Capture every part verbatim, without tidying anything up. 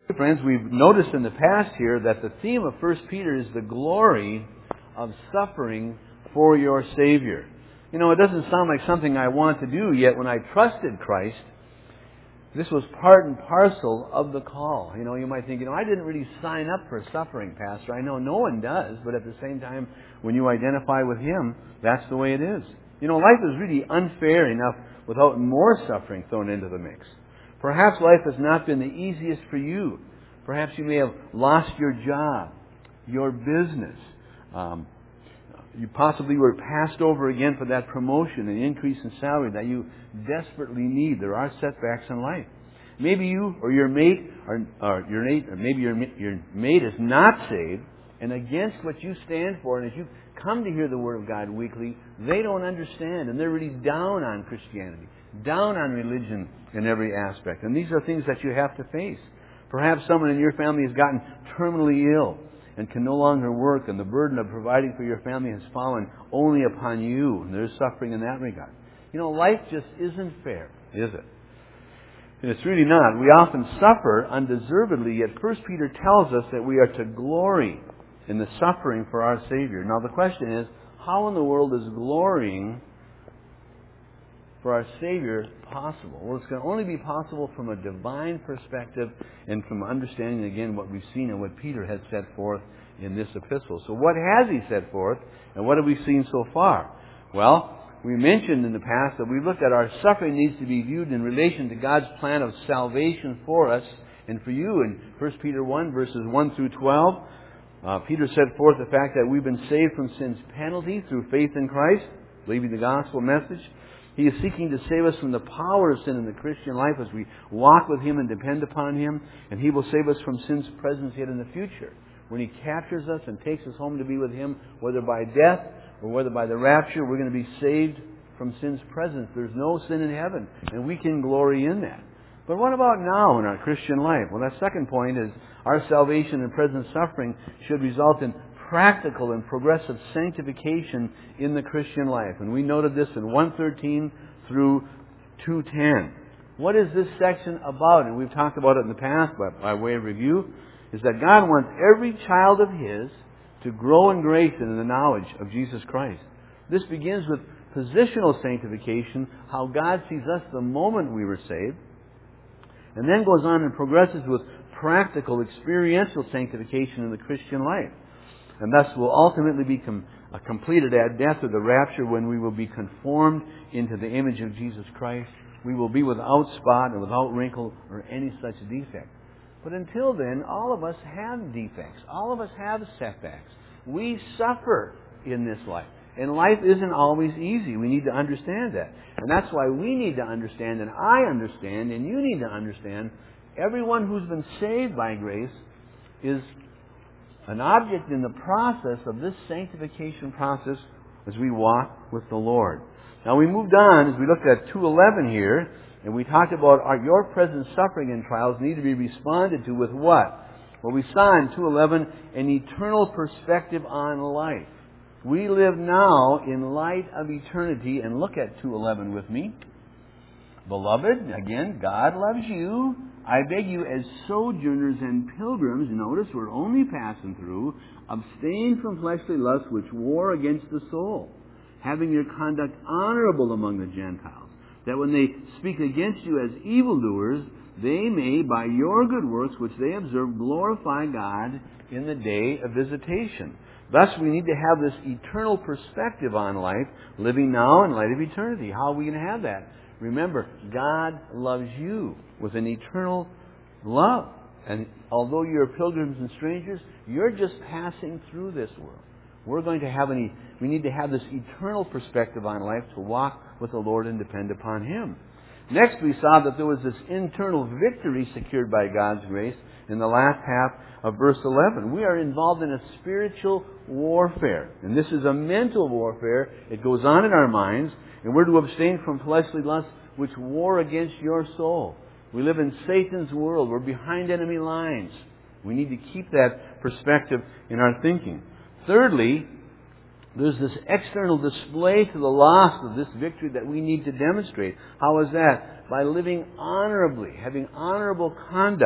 Friends, we've noticed in the past here that the theme of First Peter is the glory of suffering for your Savior. You know, it doesn't sound like something I want to do, yet when I trusted Christ, this was part and parcel of the call. You know, you might think, you know, I didn't really sign up for suffering, Pastor. I know no one does, but at the same time, when you identify with Him, that's the way it is. You know, life is really unfair enough without more suffering thrown into the mix. Perhaps life has not been the easiest for you. Perhaps you may have lost your job, your business. Um, you possibly were passed over again for that promotion and increase in salary that you desperately need. There are setbacks in life. Maybe you or your mate, or, or your mate, or maybe your your mate is not saved and against what you stand for. And as you come to hear the Word of God weekly, they don't understand, and they're really down on Christianity, down on religion in every aspect. And these are things that you have to face. Perhaps someone in your family has gotten terminally ill and can no longer work, and the burden of providing for your family has fallen only upon you, and there's suffering in that regard. You know, life just isn't fair, is it? And it's really not. We often suffer undeservedly, yet First Peter tells us that we are to glory in the suffering for our Savior. Now the question is, how in the world is glorying for our Savior possible? Well, it's going to only be possible from a divine perspective and from understanding, again, what we've seen and what Peter has set forth in this epistle. So what has he set forth, and what have we seen so far? Well, we mentioned in the past that we looked at our suffering needs to be viewed in relation to God's plan of salvation for us and for you. In First Peter one, verses one through twelve, uh, Peter set forth the fact that we've been saved from sin's penalty through faith in Christ, believing the gospel message. He is seeking to save us from the power of sin in the Christian life as we walk with Him and depend upon Him. And He will save us from sin's presence yet in the future, when He captures us and takes us home to be with Him, whether by death or whether by the rapture. We're going to be saved from sin's presence. There's no sin in heaven, and we can glory in that. But what about now in our Christian life? Well, that second point is our salvation and present suffering should result in practical and progressive sanctification in the Christian life. And we noted this in one thirteen through two ten. What is this section about? And we've talked about it in the past, but by way of review, is that God wants every child of His to grow in grace and in the knowledge of Jesus Christ. This begins with positional sanctification, how God sees us the moment we were saved, and then goes on and progresses with practical, experiential sanctification in the Christian life. And thus will ultimately be com- uh, completed at death or the rapture, when we will be conformed into the image of Jesus Christ. We will be without spot and without wrinkle or any such defect. But until then, all of us have defects. All of us have setbacks. We suffer in this life. And life isn't always easy. We need to understand that. And that's why we need to understand, and I understand, and you need to understand, everyone who's been saved by grace is an object in the process of this sanctification process as we walk with the Lord. Now we moved on as we looked at two eleven here, and we talked about our, your present suffering and trials need to be responded to with what? Well, we saw in two eleven an eternal perspective on life. We live now in light of eternity, and look at two eleven with me. Beloved, again, God loves you. I beg you, as sojourners and pilgrims, notice we're only passing through, abstain from fleshly lusts which war against the soul, having your conduct honorable among the Gentiles, that when they speak against you as evildoers, they may, by your good works which they observe, glorify God in the day of visitation. Thus, we need to have this eternal perspective on life, living now in light of eternity. How are we going to have that? Remember, God loves you with an eternal love. And although you're pilgrims and strangers, you're just passing through this world. We're going to have any, we need to have this eternal perspective on life to walk with the Lord and depend upon Him. Next, we saw that there was this internal victory secured by God's grace in the last half of verse eleven. We are involved in a spiritual warfare. And this is a mental warfare. It goes on in our minds. And we're to abstain from fleshly lusts which war against your soul. We live in Satan's world. We're behind enemy lines. We need to keep that perspective in our thinking. Thirdly, there's this external display to the loss of this victory that we need to demonstrate. How is that? By living honorably, having honorable conduct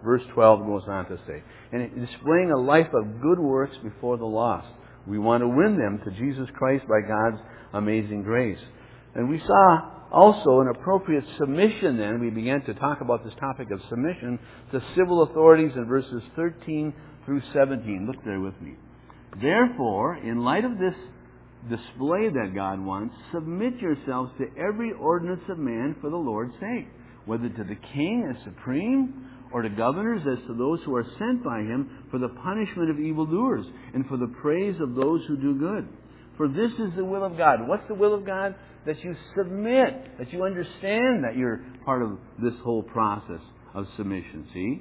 verse twelve goes on to say. And displaying a life of good works before the lost. We want to win them to Jesus Christ by God's amazing grace. And we saw also an appropriate submission then. We began to talk about this topic of submission to civil authorities in verses thirteen through seventeen. Look there with me. Therefore, in light of this display that God wants, submit yourselves to every ordinance of man for the Lord's sake, whether to the king as supreme, or to governors as to those who are sent by him for the punishment of evildoers, and for the praise of those who do good. For this is the will of God. What's the will of God? That you submit, that you understand that you're part of this whole process of submission, see?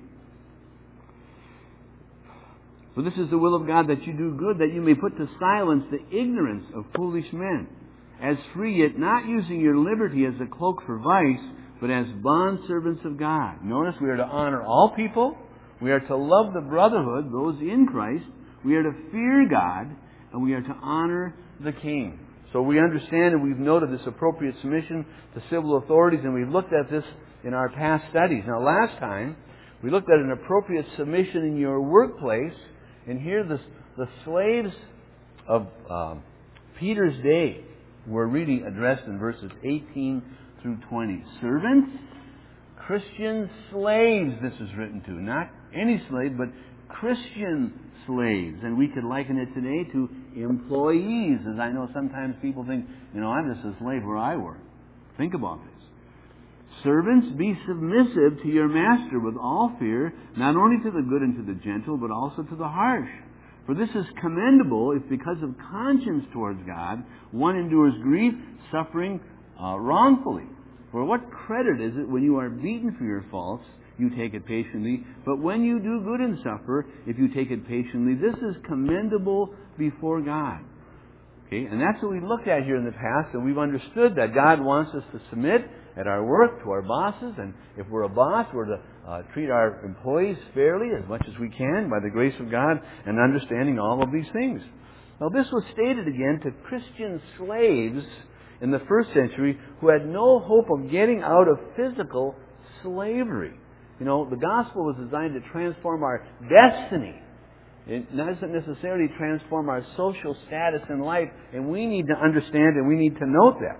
For this is the will of God, that you do good, that you may put to silence the ignorance of foolish men, as free, yet not using your liberty as a cloak for vice, but as bondservants of God. Notice we are to honor all people. We are to love the brotherhood, those in Christ. We are to fear God, and we are to honor the king. So we understand and we've noted this appropriate submission to civil authorities, and we've looked at this in our past studies. Now, last time, we looked at an appropriate submission in your workplace, and here the, the slaves of um, Peter's day were reading addressed in verses eighteen through twenty. Servants, Christian slaves, this is written to. Not any slave, but Christian slaves. And we could liken it today to employees, as I know sometimes people think, you know, I'm just a slave where I work. Think about this. Servants, be submissive to your master with all fear, not only to the good and to the gentle, but also to the harsh. For this is commendable if because of conscience towards God, one endures grief, suffering uh, wrongfully. For what credit is it when you are beaten for your faults, you take it patiently, but when you do good and suffer, if you take it patiently, this is commendable before God. Okay, and that's what we looked at here in the past, and we've understood that God wants us to submit at our work to our bosses, and if we're a boss, we're to uh, treat our employees fairly as much as we can by the grace of God, and understanding all of these things. Now, this was stated again to Christian slaves in the first century who had no hope of getting out of physical slavery. You know, the gospel was designed to transform our destiny. It doesn't necessarily transform our social status in life, and we need to understand and we need to note that.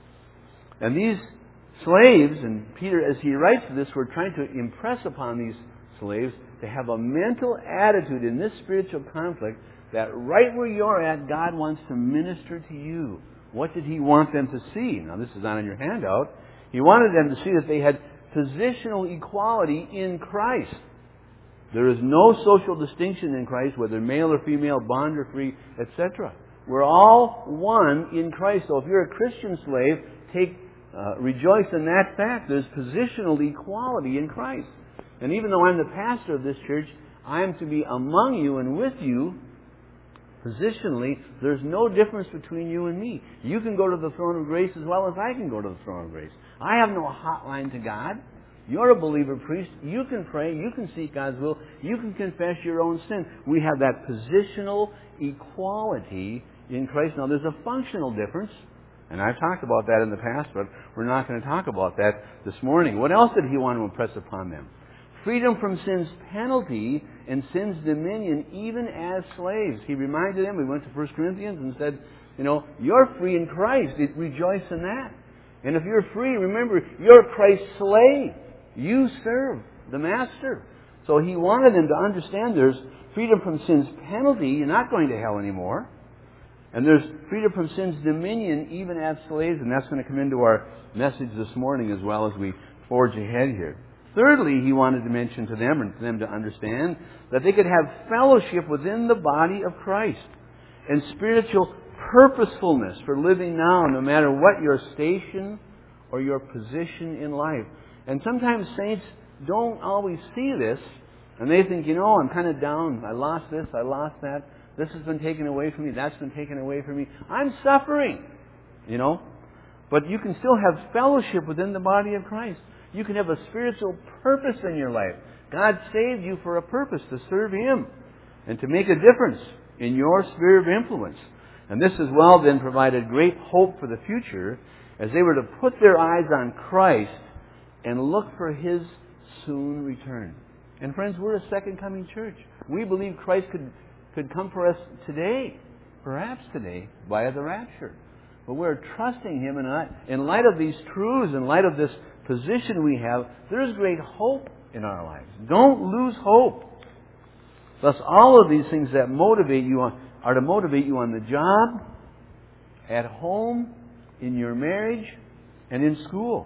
And these slaves, and Peter, as he writes this, we're trying to impress upon these slaves to have a mental attitude in this spiritual conflict that right where you're at, God wants to minister to you. What did he want them to see? Now, this is not on your handout. He wanted them to see that they had positional equality in Christ. There is no social distinction in Christ, whether male or female, bond or free, et cetera. We're all one in Christ. So if you're a Christian slave, take uh, rejoice in that fact. There's positional equality in Christ. And even though I'm the pastor of this church, I am to be among you and with you. Positionally, there's no difference between you and me. You can go to the throne of grace as well as I can go to the throne of grace. I have no hotline to God. You're a believer priest. You can pray. You can seek God's will. You can confess your own sin. We have that positional equality in Christ. Now, there's a functional difference, and I've talked about that in the past, but we're not going to talk about that this morning. What else did he want to impress upon them? Freedom from sin's penalty and sin's dominion, even as slaves. He reminded them, we went to First Corinthians and said, you know, you're free in Christ. Rejoice in that. And if you're free, remember, you're Christ's slave. You serve the master. So he wanted them to understand there's freedom from sin's penalty. You're not going to hell anymore. And there's freedom from sin's dominion, even as slaves. And that's going to come into our message this morning as well as we forge ahead here. Thirdly, he wanted to mention to them, and for them to understand, that they could have fellowship within the body of Christ and spiritual purposefulness for living now, no matter what your station or your position in life. And sometimes saints don't always see this, and they think, you know, I'm kind of down. I lost this, I lost that. This has been taken away from me, that's been taken away from me. I'm suffering, you know. But you can still have fellowship within the body of Christ. You can have a spiritual purpose in your life. God saved you for a purpose, to serve Him and to make a difference in your sphere of influence. And this as well then provided great hope for the future as they were to put their eyes on Christ and look for His soon return. And friends, we're a second coming church. We believe Christ could, could come for us today, perhaps today, via the rapture. But we're trusting Him, and in light of these truths, in light of this position we have, there's great hope in our lives. Don't lose hope. Thus, all of these things that motivate you on, are to motivate you on the job, at home, in your marriage, and in school.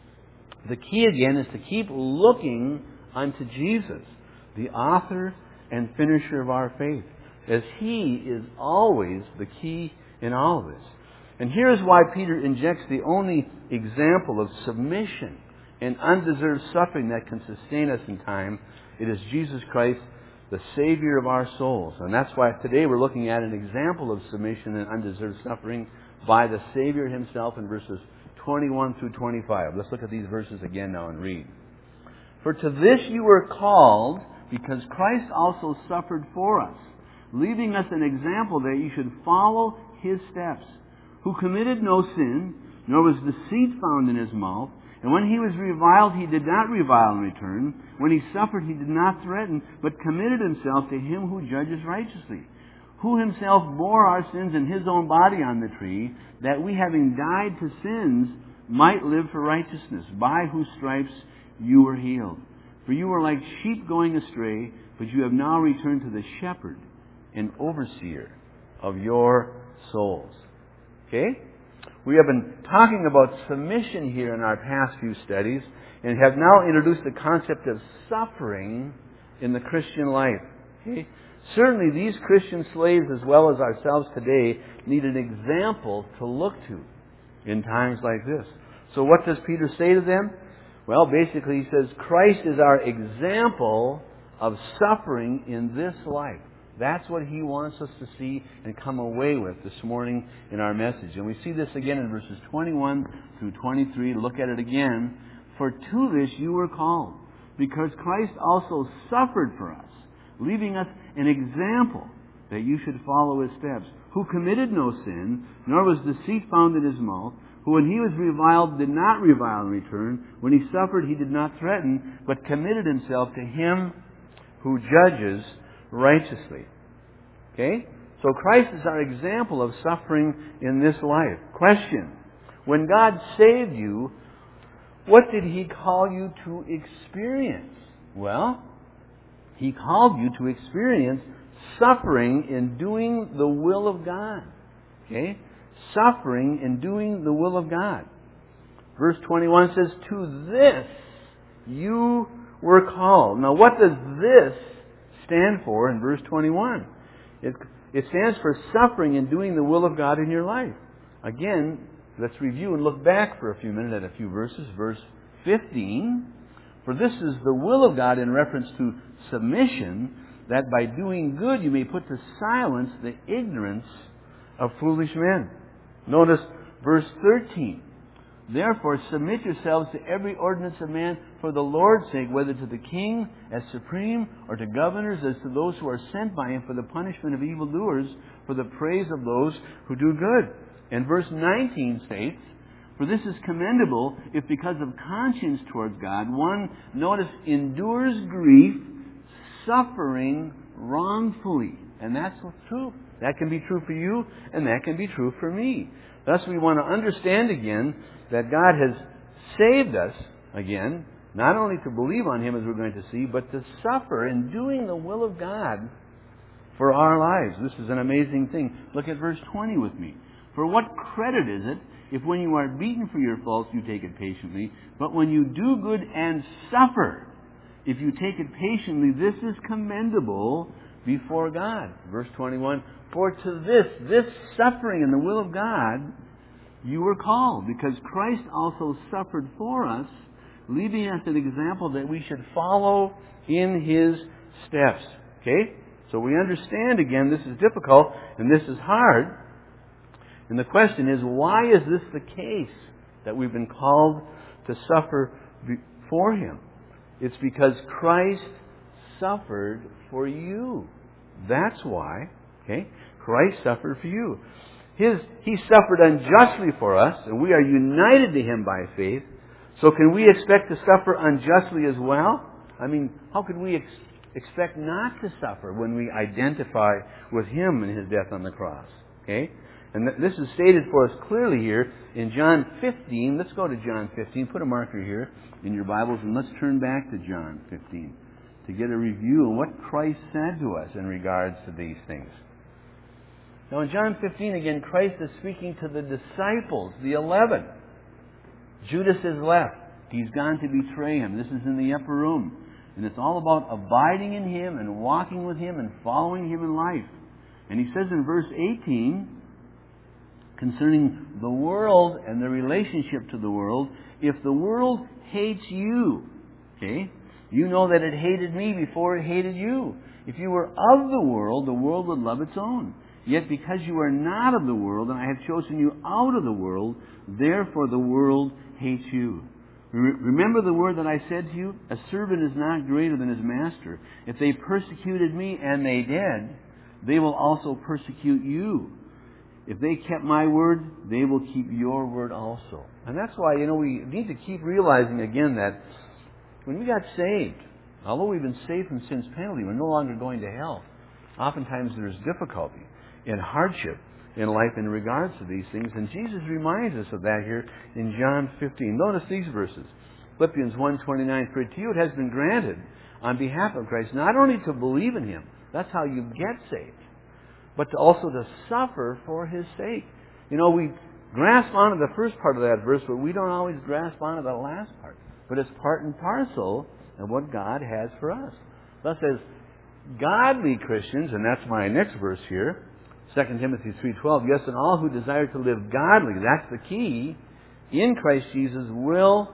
The key again is to keep looking unto Jesus, the author and finisher of our faith, as He is always the key in all of this. And here's why Peter injects the only example of submission and undeserved suffering that can sustain us in time. It is Jesus Christ, the Savior of our souls. And that's why today we're looking at an example of submission and undeserved suffering by the Savior Himself in verses twenty-one through twenty-five. Let's look at these verses again now and read. For to this you were called, because Christ also suffered for us, leaving us an example that you should follow His steps, who committed no sin, nor was deceit found in His mouth. And when He was reviled, He did not revile in return. When He suffered, He did not threaten, but committed Himself to Him who judges righteously, who Himself bore our sins in His own body on the tree, that we, having died to sins, might live for righteousness, by whose stripes you were healed. For you were like sheep going astray, but you have now returned to the shepherd and overseer of your souls. Okay? We have been talking about submission here in our past few studies, and have now introduced the concept of suffering in the Christian life. Okay? Certainly these Christian slaves, as well as ourselves today, need an example to look to in times like this. So what does Peter say to them? Well, basically he says, Christ is our example of suffering in this life. That's what He wants us to see and come away with this morning in our message. And we see this again in verses twenty-one through twenty-three. Look at it again. For to this you were called, because Christ also suffered for us, leaving us an example that you should follow His steps, who committed no sin, nor was deceit found in His mouth, who when He was reviled did not revile in return, when He suffered He did not threaten, but committed Himself to Him who judges righteously. Okay? So Christ is our example of suffering in this life. Question: when God saved you, what did He call you to experience? Well, He called you to experience suffering in doing the will of God. Okay? Suffering in doing the will of God. Verse twenty-one says, to this you were called. Now what does this stand for in verse twenty-one? It, it stands for suffering in doing the will of God in your life. Again, let's review and look back for a few minutes at a few verses. Verse fifteen, for this is the will of God in reference to submission, that by doing good you may put to silence the ignorance of foolish men. Notice verse thirteen. Therefore submit yourselves to every ordinance of man for the Lord's sake, whether to the king as supreme, or to governors as to those who are sent by Him, for the punishment of evildoers, for the praise of those who do good. And verse nineteen states, for this is commendable if because of conscience towards God one, notice, endures grief, suffering wrongfully. And that's what's true. That can be true for you, and that can be true for me. Thus we want to understand again that God has saved us, again, not only to believe on Him, as we're going to see, but to suffer in doing the will of God for our lives. This is an amazing thing. Look at verse twenty with me. For what credit is it if when you are beaten for your faults you take it patiently, but when you do good and suffer, if you take it patiently, this is commendable before God. Verse twenty-one, for to this, this suffering in the will of God, you were called, because Christ also suffered for us, leaving us an example that we should follow in His steps. Okay? So we understand again, this is difficult and this is hard. And the question is, why is this the case that we've been called to suffer for Him? It's because Christ suffered for you. That's why. Okay? Christ suffered for you. His, he suffered unjustly for us, and we are united to Him by faith. So can we expect to suffer unjustly as well? I mean, how could we ex- expect not to suffer when we identify with Him and His death on the cross? Okay? And th- this is stated for us clearly here in John fifteen. Let's go to John fifteen. Put a marker here in your Bibles and let's turn back to John fifteen to get a review of what Christ said to us in regards to these things. Now in John fifteen again, Christ is speaking to the disciples, the eleven. Judas is left. He's gone to betray Him. This is in the upper room. And it's all about abiding in Him and walking with Him and following Him in life. And He says in verse eighteen, concerning the world and the relationship to the world, if the world hates you, okay, you know that it hated me before it hated you. If you were of the world, the world would love its own. Yet because you are not of the world, and I have chosen you out of the world, therefore the world hates you. Remember the word that I said to you? A servant is not greater than his master. If they persecuted me, and they did, they will also persecute you. If they kept my word, they will keep your word also. And that's why, you know, we need to keep realizing again that when we got saved, although we've been saved from sin's penalty, we're no longer going to hell. Oftentimes there's difficulty and hardship in life in regards to these things. And Jesus reminds us of that here in John fifteen. Notice these verses. Philippians one twenty-nine, for to you it has been granted on behalf of Christ not only to believe in Him, that's how you get saved, but to also to suffer for His sake. You know, we grasp onto the first part of that verse, but we don't always grasp onto the last part. But it's part and parcel of what God has for us. Thus, as godly Christians, and that's my next verse here, Second Timothy three twelve, yes, and all who desire to live godly, that's the key, in Christ Jesus will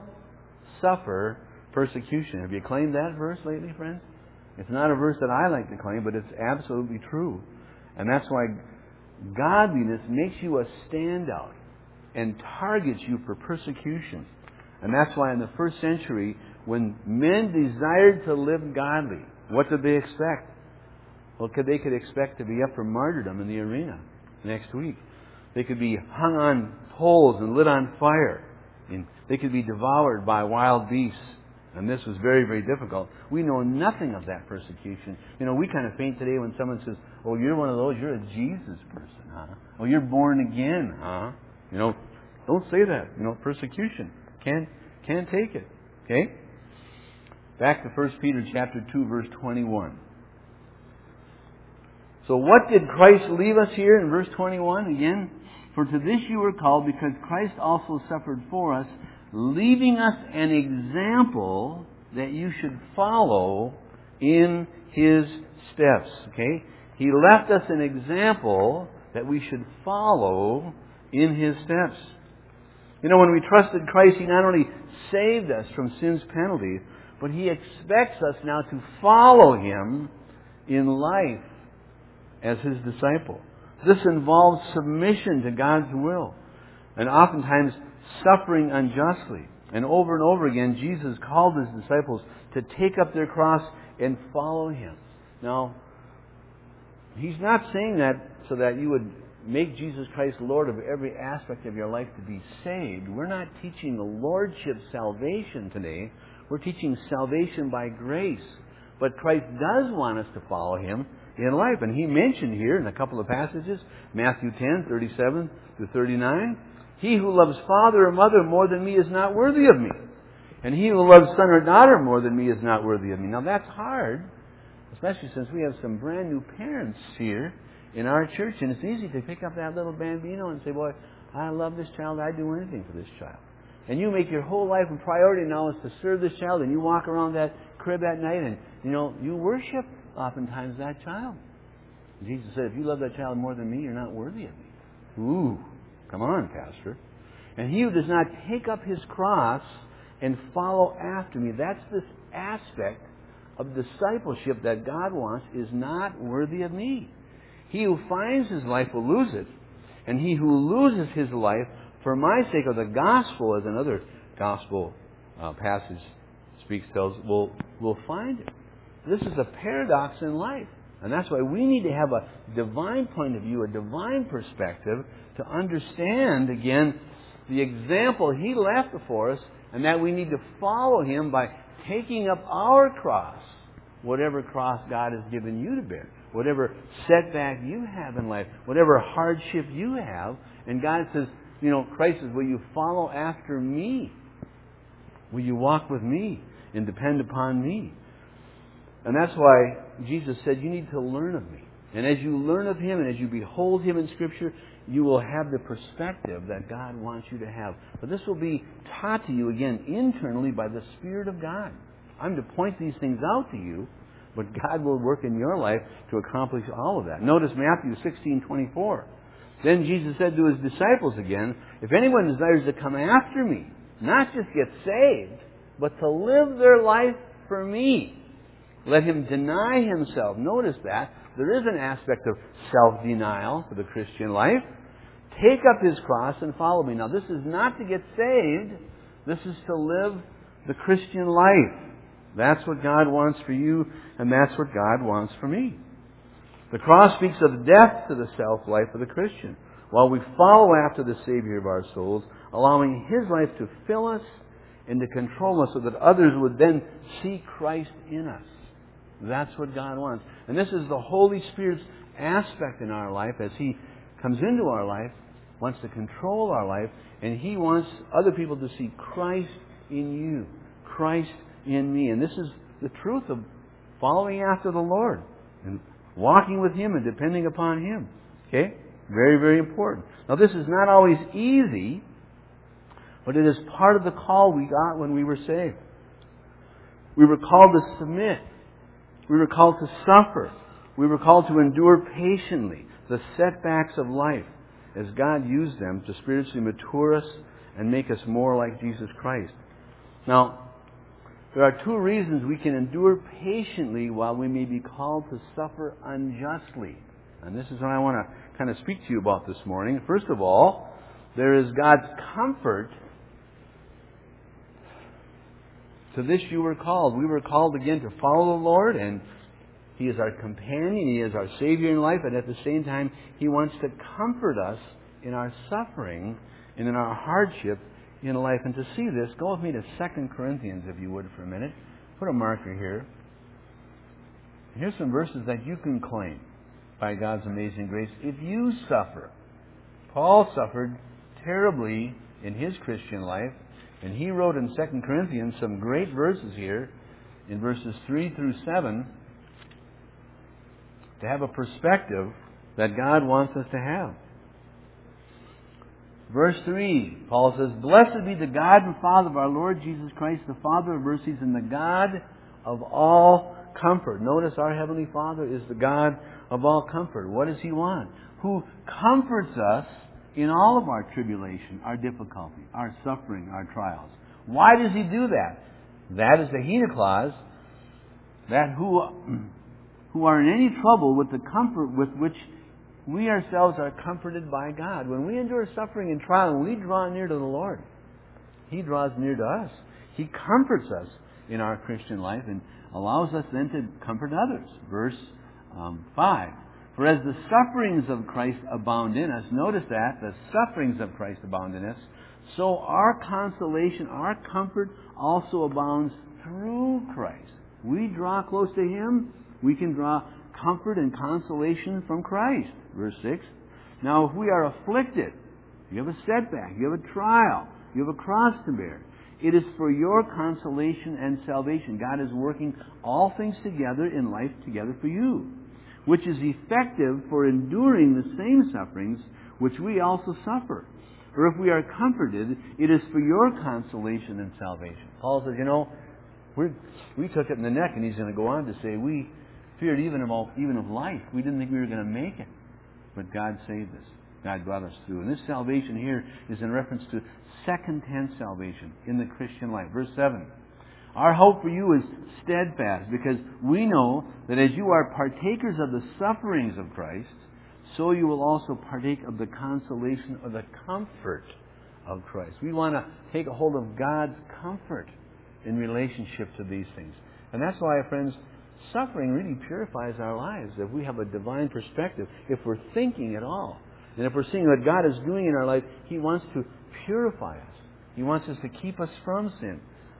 suffer persecution. Have you claimed that verse lately, friends? It's not a verse that I like to claim, but it's absolutely true. And that's why godliness makes you a standout and targets you for persecution. And that's why in the first century, when men desired to live godly, what did they expect? Well, could, they could expect to be up for martyrdom in the arena next week. They could be hung on poles and lit on fire. And they could be devoured by wild beasts. And this was very, very difficult. We know nothing of that persecution. You know, we kind of faint today when someone says, oh, you're one of those, you're a Jesus person, huh? Oh, you're born again, huh? You know, don't say that. You know, persecution. Can't, can't take it. Okay? Back to First Peter chapter two, verse twenty-one. So what did Christ leave us here in verse twenty-one? Again, for to this you were called, because Christ also suffered for us, leaving us an example that you should follow in His steps. Okay? He left us an example that we should follow in His steps. You know, when we trusted Christ, He not only saved us from sin's penalty, but He expects us now to follow Him in life as His disciple. This involves submission to God's will, and oftentimes suffering unjustly. And over and over again, Jesus called His disciples to take up their cross and follow Him. Now, He's not saying that so that you would make Jesus Christ Lord of every aspect of your life to be saved. We're not teaching the Lordship salvation today. We're teaching salvation by grace. But Christ does want us to follow Him in life. And He mentioned here in a couple of passages, Matthew ten, thirty-seven to thirty-nine, he who loves father or mother more than me is not worthy of me. And he who loves son or daughter more than me is not worthy of me. Now that's hard, especially since we have some brand new parents here in our church. And it's easy to pick up that little bambino and say, boy, I love this child. I'd do anything for this child. And you make your whole life a priority now is to serve this child. And you walk around that crib at night and, you know, you worship oftentimes that child. Jesus said, if you love that child more than me, you're not worthy of me. Ooh, come on, Pastor. And he who does not take up his cross and follow after me, that's this aspect of discipleship that God wants, is not worthy of me. He who finds his life will lose it. And he who loses his life for my sake of the gospel, as another gospel uh, passage speaks, tells, will will find it. This is a paradox in life. And that's why we need to have a divine point of view, a divine perspective, to understand, again, the example He left before us, and that we need to follow Him by taking up our cross, whatever cross God has given you to bear, whatever setback you have in life, whatever hardship you have, and God says, you know, Christ says, will you follow after me? Will you walk with me and depend upon me? And that's why Jesus said, you need to learn of me. And as you learn of Him and as you behold Him in Scripture, you will have the perspective that God wants you to have. But this will be taught to you, again, internally by the Spirit of God. I'm to point these things out to you, but God will work in your life to accomplish all of that. Notice Matthew sixteen twenty-four. Then Jesus said to His disciples again, if anyone desires to come after me, not just get saved, but to live their life for me, let him deny himself. Notice that. There is an aspect of self-denial for the Christian life. Take up his cross and follow me. Now, this is not to get saved. This is to live the Christian life. That's what God wants for you, and that's what God wants for me. The cross speaks of death to the self-life of the Christian, while we follow after the Savior of our souls, allowing His life to fill us and to control us so that others would then see Christ in us. That's what God wants. And this is the Holy Spirit's aspect in our life as He comes into our life, wants to control our life, and He wants other people to see Christ in you, Christ in me. And this is the truth of following after the Lord and walking with Him and depending upon Him. Okay? Very, very important. Now, this is not always easy, but it is part of the call we got when we were saved. We were called to submit. We were called to suffer. We were called to endure patiently the setbacks of life as God used them to spiritually mature us and make us more like Jesus Christ. Now, there are two reasons we can endure patiently while we may be called to suffer unjustly. And this is what I want to kind of speak to you about this morning. First of all, there is God's comfort. To this you were called. We were called again to follow the Lord, and He is our companion. He is our Savior in life, and at the same time, He wants to comfort us in our suffering and in our hardship in life. And to see this, go with me to Second Corinthians, if you would, for a minute. Put a marker here. Here's some verses that you can claim by God's amazing grace if you suffer. Paul suffered terribly in his Christian life, and he wrote in Second Corinthians some great verses here in verses three through seven to have a perspective that God wants us to have. Verse three, Paul says, Blessed be the God and Father of our Lord Jesus Christ, the Father of mercies and the God of all comfort. Notice our Heavenly Father is the God of all comfort. What does He want? Who comforts us in all of our tribulation, our difficulty, our suffering, our trials. Why does He do that? That is the hina clause, that who, who are in any trouble with the comfort with which we ourselves are comforted by God. When we endure suffering and trial, when we draw near to the Lord, He draws near to us. He comforts us in our Christian life and allows us then to comfort others. Verse um, five. For as the sufferings of Christ abound in us, notice that, the sufferings of Christ abound in us, so our consolation, our comfort also abounds through Christ. We draw close to Him, we can draw comfort and consolation from Christ. Verse six. Now if we are afflicted, you have a setback, you have a trial, you have a cross to bear, it is for your consolation and salvation. God is working all things together in life together for you, which is effective for enduring the same sufferings which we also suffer. Or if we are comforted, it is for your consolation and salvation. Paul says, you know, we're, we took it in the neck, and he's going to go on to say, we feared even of, even of life. We didn't think we were going to make it. But God saved us. God brought us through. And this salvation here is in reference to second tense salvation in the Christian life. Verse seven. Our hope for you is steadfast, because we know that as you are partakers of the sufferings of Christ, so you will also partake of the consolation or the comfort of Christ. We want to take a hold of God's comfort in relationship to these things. And that's why, friends, suffering really purifies our lives. If we have a divine perspective, if we're thinking at all, and if we're seeing what God is doing in our life, He wants to purify us. He wants us to keep us from sin.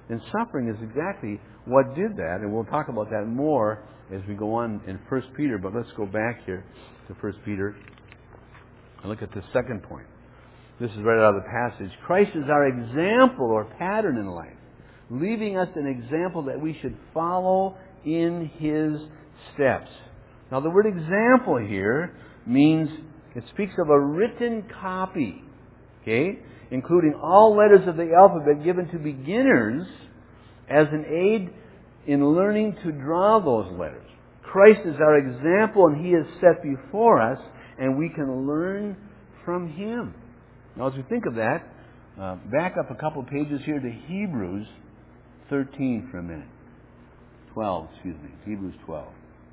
And suffering is exactly what did that, and we'll talk about that more as we go on in First Peter, but let's go back here to First Peter and look at the second point. This is right out of the passage. Christ is our example or pattern in life, leaving us an example that we should follow in His steps. Now the word example here means, it speaks of a written copy, okay, including all letters of the alphabet given to beginners as an aid in learning to draw those letters. Christ is our example, and He is set before us, and we can learn from Him. Now, as we think of that, uh, back up a couple pages here to Hebrews thirteen for a minute. twelve, excuse me. Hebrews twelve.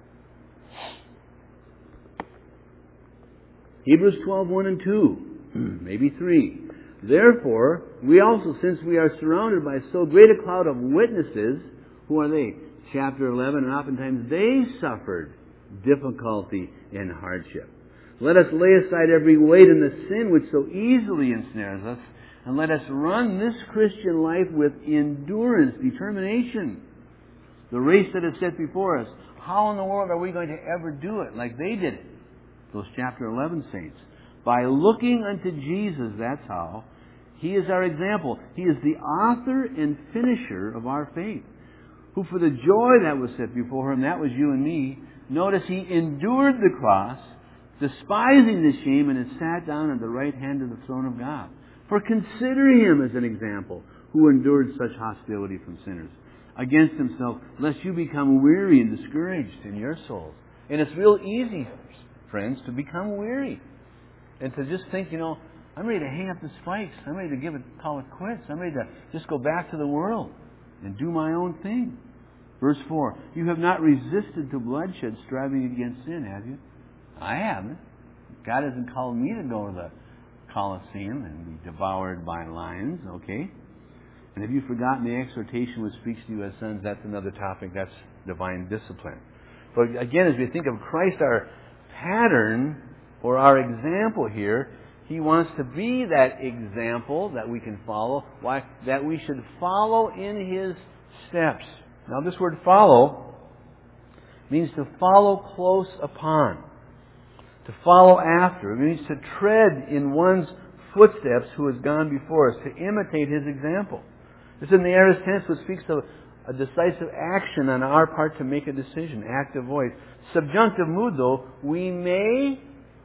Hebrews twelve, one and two. Maybe three. Therefore, we also, since we are surrounded by so great a cloud of witnesses, who are they? Chapter eleven, and oftentimes they suffered difficulty and hardship. Let us lay aside every weight and the sin which so easily ensnares us, and let us run this Christian life with endurance, determination. The race that is set before us. How in the world are we going to ever do it like they did it? Those chapter eleven saints. By looking unto Jesus, that's how. He is our example. He is the author and finisher of our faith, who for the joy that was set before Him, that was you and me, notice He endured the cross, despising the shame, and has sat down at the right hand of the throne of God. For consider Him as an example, who endured such hostility from sinners against Himself, lest you become weary and discouraged in your souls. And it's real easy, friends, to become weary. And to just think, you know, I'm ready to hang up the spikes. I'm ready to give it, call it quits. I'm ready to just go back to the world and do my own thing. Verse four, you have not resisted to bloodshed, striving against sin, have you? I haven't. God hasn't called me to go to the Colosseum and be devoured by lions, okay? And have you forgotten the exhortation which speaks to you as sons? That's another topic. That's divine discipline. But again, as we think of Christ, our pattern or our example here, He wants to be that example that we can follow. Why? That we should follow in His steps. Now this word follow means to follow close upon. To follow after. It means to tread in one's footsteps who has gone before us. To imitate His example. It's in the aorist tense, which speaks of a decisive action on our part to make a decision. Active voice. Subjunctive mood though, we may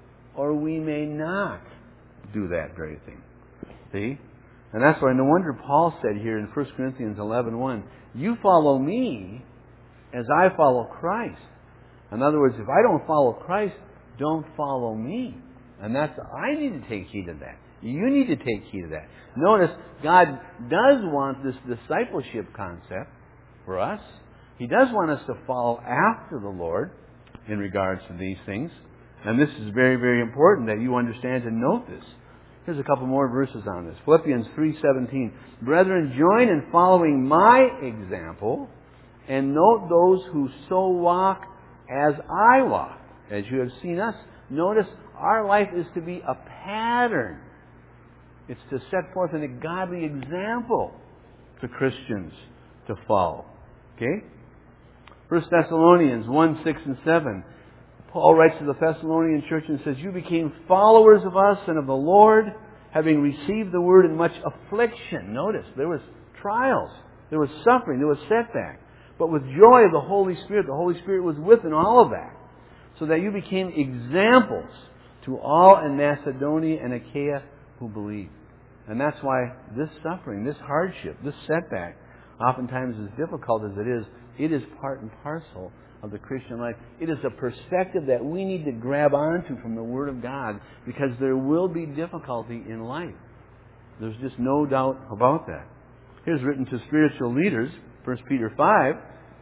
or we may not do that very thing. See? And that's why no wonder Paul said here in First Corinthians eleven one, you follow me as I follow Christ. In other words, if I don't follow Christ, don't follow me. And that's, I need to take heed of that. You need to take heed of that. Notice, God does want this discipleship concept for us. He does want us to follow after the Lord in regards to these things. And this is very, very important that you understand and note this. Here's a couple more verses on this. Philippians three seventeen. Brethren, join in following my example, and note those who so walk as I walk, as you have seen us. Notice, our life is to be a pattern. It's to set forth a godly example to Christians to follow. Okay? First Thessalonians one, six, and seven. Paul writes to the Thessalonian church and says, you became followers of us and of the Lord, having received the word in much affliction. Notice, there was trials. There was suffering. There was setback. But with joy of the Holy Spirit, the Holy Spirit was with in all of that. So that you became examples to all in Macedonia and Achaia who believed. And that's why this suffering, this hardship, this setback, oftentimes as difficult as it is, it is part and parcel of the Christian life. It is a perspective that we need to grab onto from the Word of God, because there will be difficulty in life. There's just no doubt about that. Here's written to spiritual leaders, First Peter five.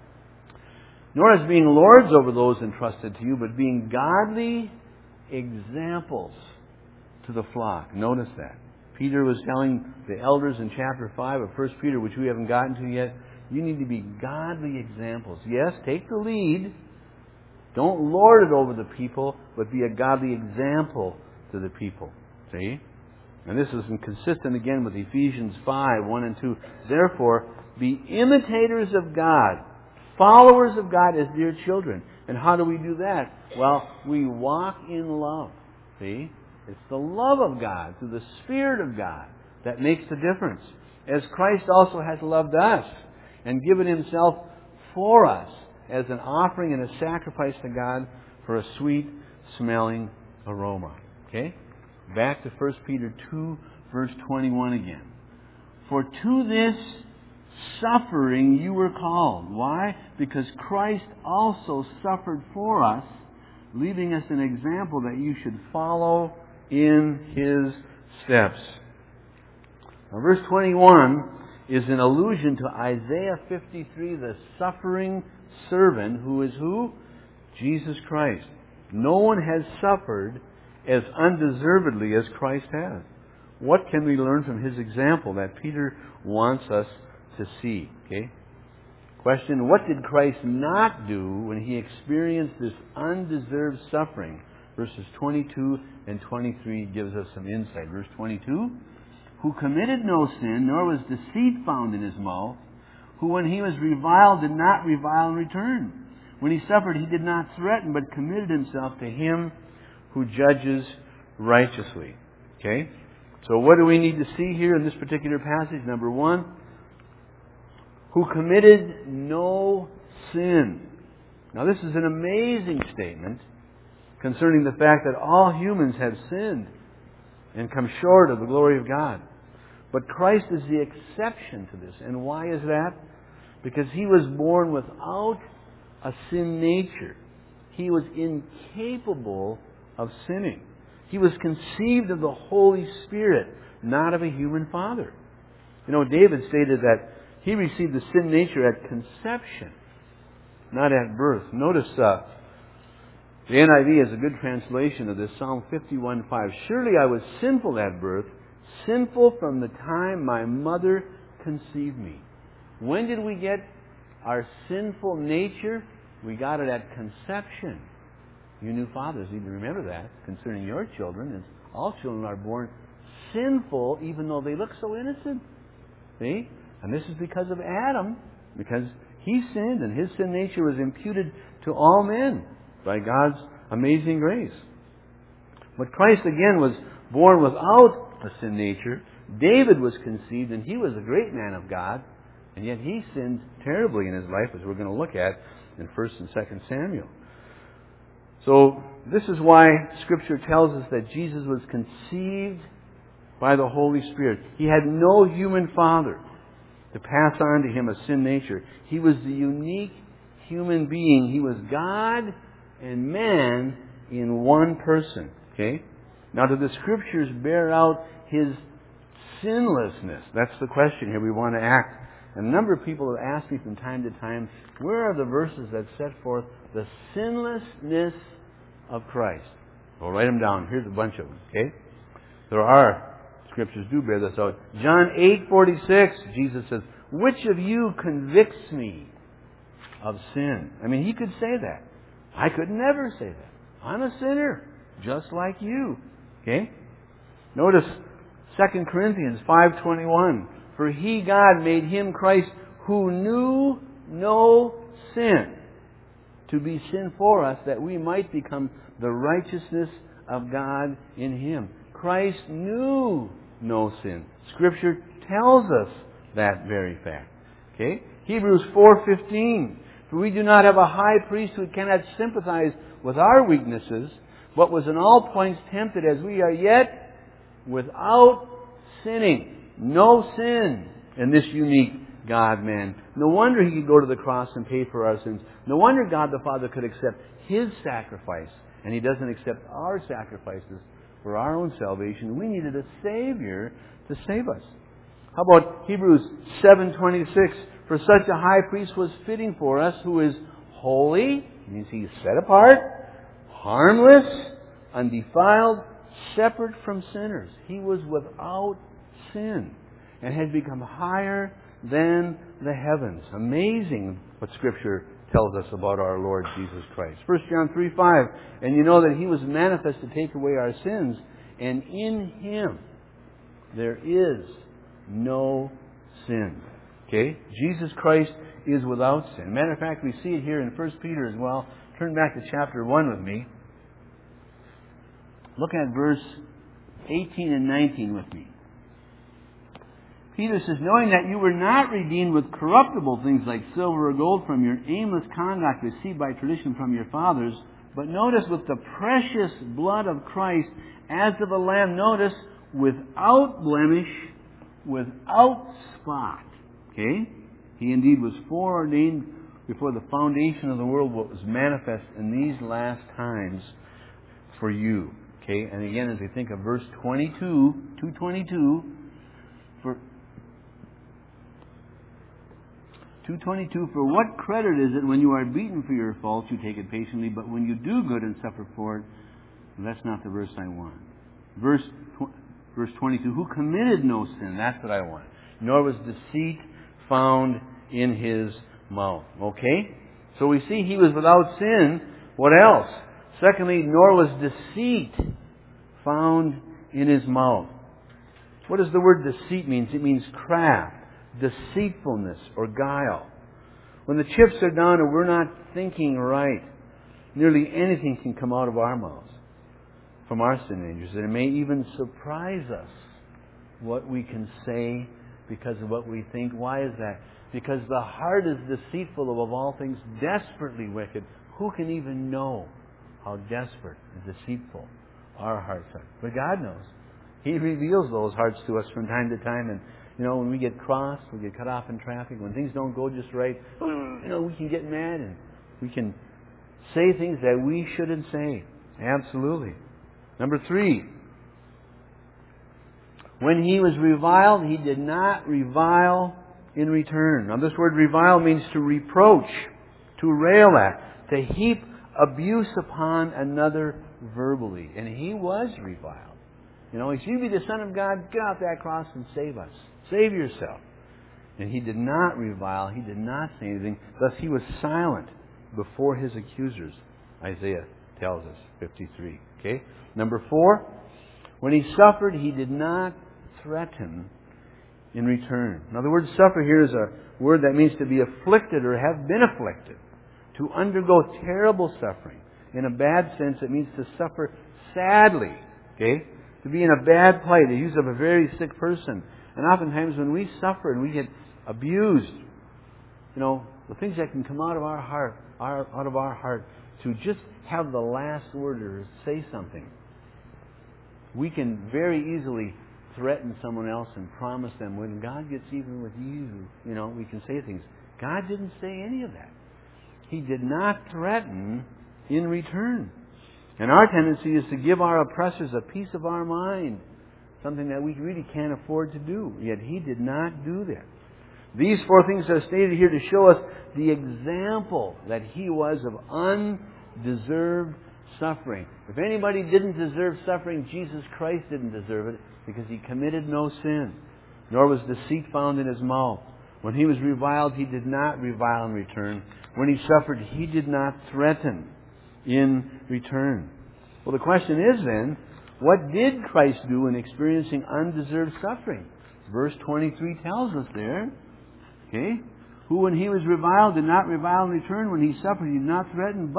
Nor as being lords over those entrusted to you, but being godly examples to the flock. Notice that. Peter was telling the elders in chapter five of First Peter, which we haven't gotten to yet, you need to be godly examples. Yes, take the lead. Don't lord it over the people, but be a godly example to the people. See? And this is consistent again with Ephesians five, one and two. Therefore, be imitators of God, followers of God as dear children. And how do we do that? Well, we walk in love. See? It's the love of God, through the Spirit of God, that makes the difference. As Christ also has loved us and given Himself for us as an offering and a sacrifice to God for a sweet-smelling aroma. Okay? Back to First Peter two, verse twenty-one again. For to this suffering you were called. Why? Because Christ also suffered for us, leaving us an example that you should follow in His steps. Now, verse twenty-one is an allusion to Isaiah fifty-three, the suffering servant, who is who? Jesus Christ. No one has suffered as undeservedly as Christ has. What can we learn from His example that Peter wants us to see? Okay? Question, what did Christ not do when He experienced this undeserved suffering? Verses twenty-two and twenty-three gives us some insight. Verse twenty-two, who committed no sin, nor was deceit found in His mouth, who when He was reviled did not revile in return. When He suffered, He did not threaten, but committed Himself to Him who judges righteously. Okay? So what do we need to see here in this particular passage? Number one, who committed no sin. Now this is an amazing statement concerning the fact that all humans have sinned and come short of the glory of God. But Christ is the exception to this. And why is that? Because He was born without a sin nature. He was incapable of sinning. He was conceived of the Holy Spirit, not of a human father. You know, David stated that he received the sin nature at conception, not at birth. Notice uh, the N I V is a good translation of this, Psalm fifty-one five. Surely I was sinful at birth, sinful from the time my mother conceived me. When did we get our sinful nature? We got it at conception. You new fathers need to remember that concerning your children. As all children are born sinful, even though they look so innocent. See? And this is because of Adam, because he sinned, and his sin nature was imputed to all men by God's amazing grace. But Christ again was born without a sin nature. David was conceived, and he was a great man of God, and yet he sinned terribly in his life, as we're going to look at in First and Second Samuel. So this is why Scripture tells us that Jesus was conceived by the Holy Spirit. He had no human father to pass on to him a sin nature. He was the unique human being. He was God and man in one person. Okay? Now, do the Scriptures bear out His sinlessness? That's the question here we want to ask. And a number of people have asked me from time to time, where are the verses that set forth the sinlessness of Christ? Well, write them down. Here's a bunch of them. Okay? There are. Scriptures do bear this out. John eight forty-six, Jesus says, which of you convicts me of sin? I mean, He could say that. I could never say that. I'm a sinner, just like you. Okay? Notice Second Corinthians five twenty-one. For He, God, made Him, Christ, who knew no sin, to be sin for us, that we might become the righteousness of God in Him. Christ knew no sin. Scripture tells us that very fact. Okay? Hebrews four fifteen. For we do not have a high priest who cannot sympathize with our weaknesses, but was in all points tempted as we are, yet without sinning. No sin in this unique God-man. No wonder He could go to the cross and pay for our sins. No wonder God the Father could accept His sacrifice, and He doesn't accept our sacrifices for our own salvation. We needed a Savior to save us. How about Hebrews seven twenty-six? For such a high priest was fitting for us, who is holy, means He's set apart, harmless, undefiled, separate from sinners. He was without sin and had become higher than the heavens. Amazing what Scripture tells us about our Lord Jesus Christ. First John three five. And you know that He was manifest to take away our sins, and in Him there is no sin. Okay? Jesus Christ is without sin. Matter of fact, we see it here in First Peter as well. Turn back to chapter one with me. Look at verse eighteen and nineteen with me. Peter says, knowing that you were not redeemed with corruptible things like silver or gold from your aimless conduct received by tradition from your fathers, but notice with the precious blood of Christ as of a lamb, notice, without blemish, without spot. Okay? He indeed was foreordained before the foundation of the world, what was manifest in these last times for you. Okay? And again, as we think of verse twenty-two, two twenty-two, for two twenty-two, for what credit is it when you are beaten for your faults, you take it patiently, but when you do good and suffer for it, that's not the verse I want. Verse verse twenty-two, who committed no sin, that's what I want. Nor was deceit found in his mouth. Okay? So we see he was without sin. What else? Secondly, nor was deceit found in his mouth. What does the word deceit mean? It means craft, deceitfulness, or guile. When the chips are down and we're not thinking right, nearly anything can come out of our mouths from our sin natures. And it may even surprise us what we can say because of what we think. Why is that? Because the heart is deceitful above all things, desperately wicked. Who can even know how desperate and deceitful our hearts are? But God knows. He reveals those hearts to us from time to time. And, you know, when we get crossed, we get cut off in traffic, when things don't go just right, you know, we can get mad and we can say things that we shouldn't say. Absolutely. Number three, when he was reviled, he did not revile in return. Now this word revile means to reproach, to rail at, to heap abuse upon another verbally. And he was reviled. You know, if you be the Son of God, get off that cross and save us. Save yourself. And he did not revile. He did not say anything. Thus he was silent before his accusers. Isaiah tells us, fifty-three. Okay? Number four, when he suffered, he did not threaten in return. Now the word suffer here is a word that means to be afflicted or have been afflicted. To undergo terrible suffering. In a bad sense, it means to suffer sadly. Okay? To be in a bad plight. The use of a very sick person. And oftentimes when we suffer and we get abused, you know, the things that can come out of our heart, our, out of our heart, to just have the last word or say something. We can very easily threaten someone else and promise them, when God gets even with you, you know, we can say things. God didn't say any of that. He did not threaten in return. And our tendency is to give our oppressors a piece of our mind, something that we really can't afford to do. Yet he did not do that. These four things are stated here to show us the example that he was of undeserved suffering. If anybody didn't deserve suffering, Jesus Christ didn't deserve it, because he committed no sin, nor was deceit found in his mouth. When he was reviled, he did not revile in return. When he suffered, he did not threaten in return. Well, the question is then, what did Christ do in experiencing undeserved suffering? Verse twenty-three tells us there, okay, who when he was reviled did not revile in return, when he suffered he did not threaten,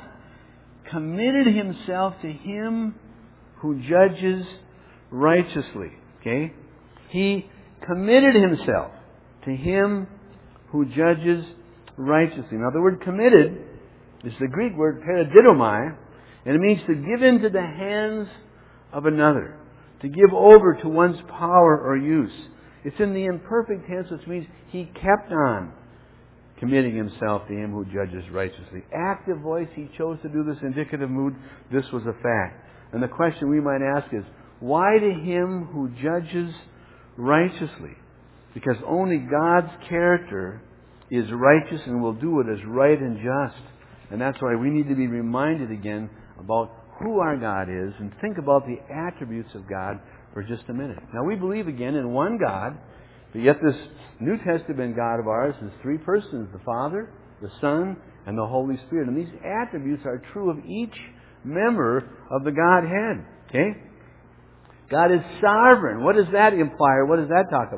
but committed himself to him who judges righteously. Okay? He committed himself to him who judges righteously. Now the word committed is the Greek word paradidomai, and it means to give into the hands of another, to give over to one's power or use. It's in the imperfect tense, which means he kept on committing himself to him who judges righteously. Active voice, he chose to do this. Indicative mood, this was a fact. And the question we might ask is, why to him who judges righteously? Because only God's character is righteous and will do what is right and just. And that's why we need to be reminded again about who our God is and think about the attributes of God for just a minute. Now we believe again in one God, but yet this New Testament God of ours is three persons, the Father, the Son, and the Holy Spirit. And these attributes are true of each member of the Godhead. Okay? God is sovereign. What does that imply, or what does that talk about?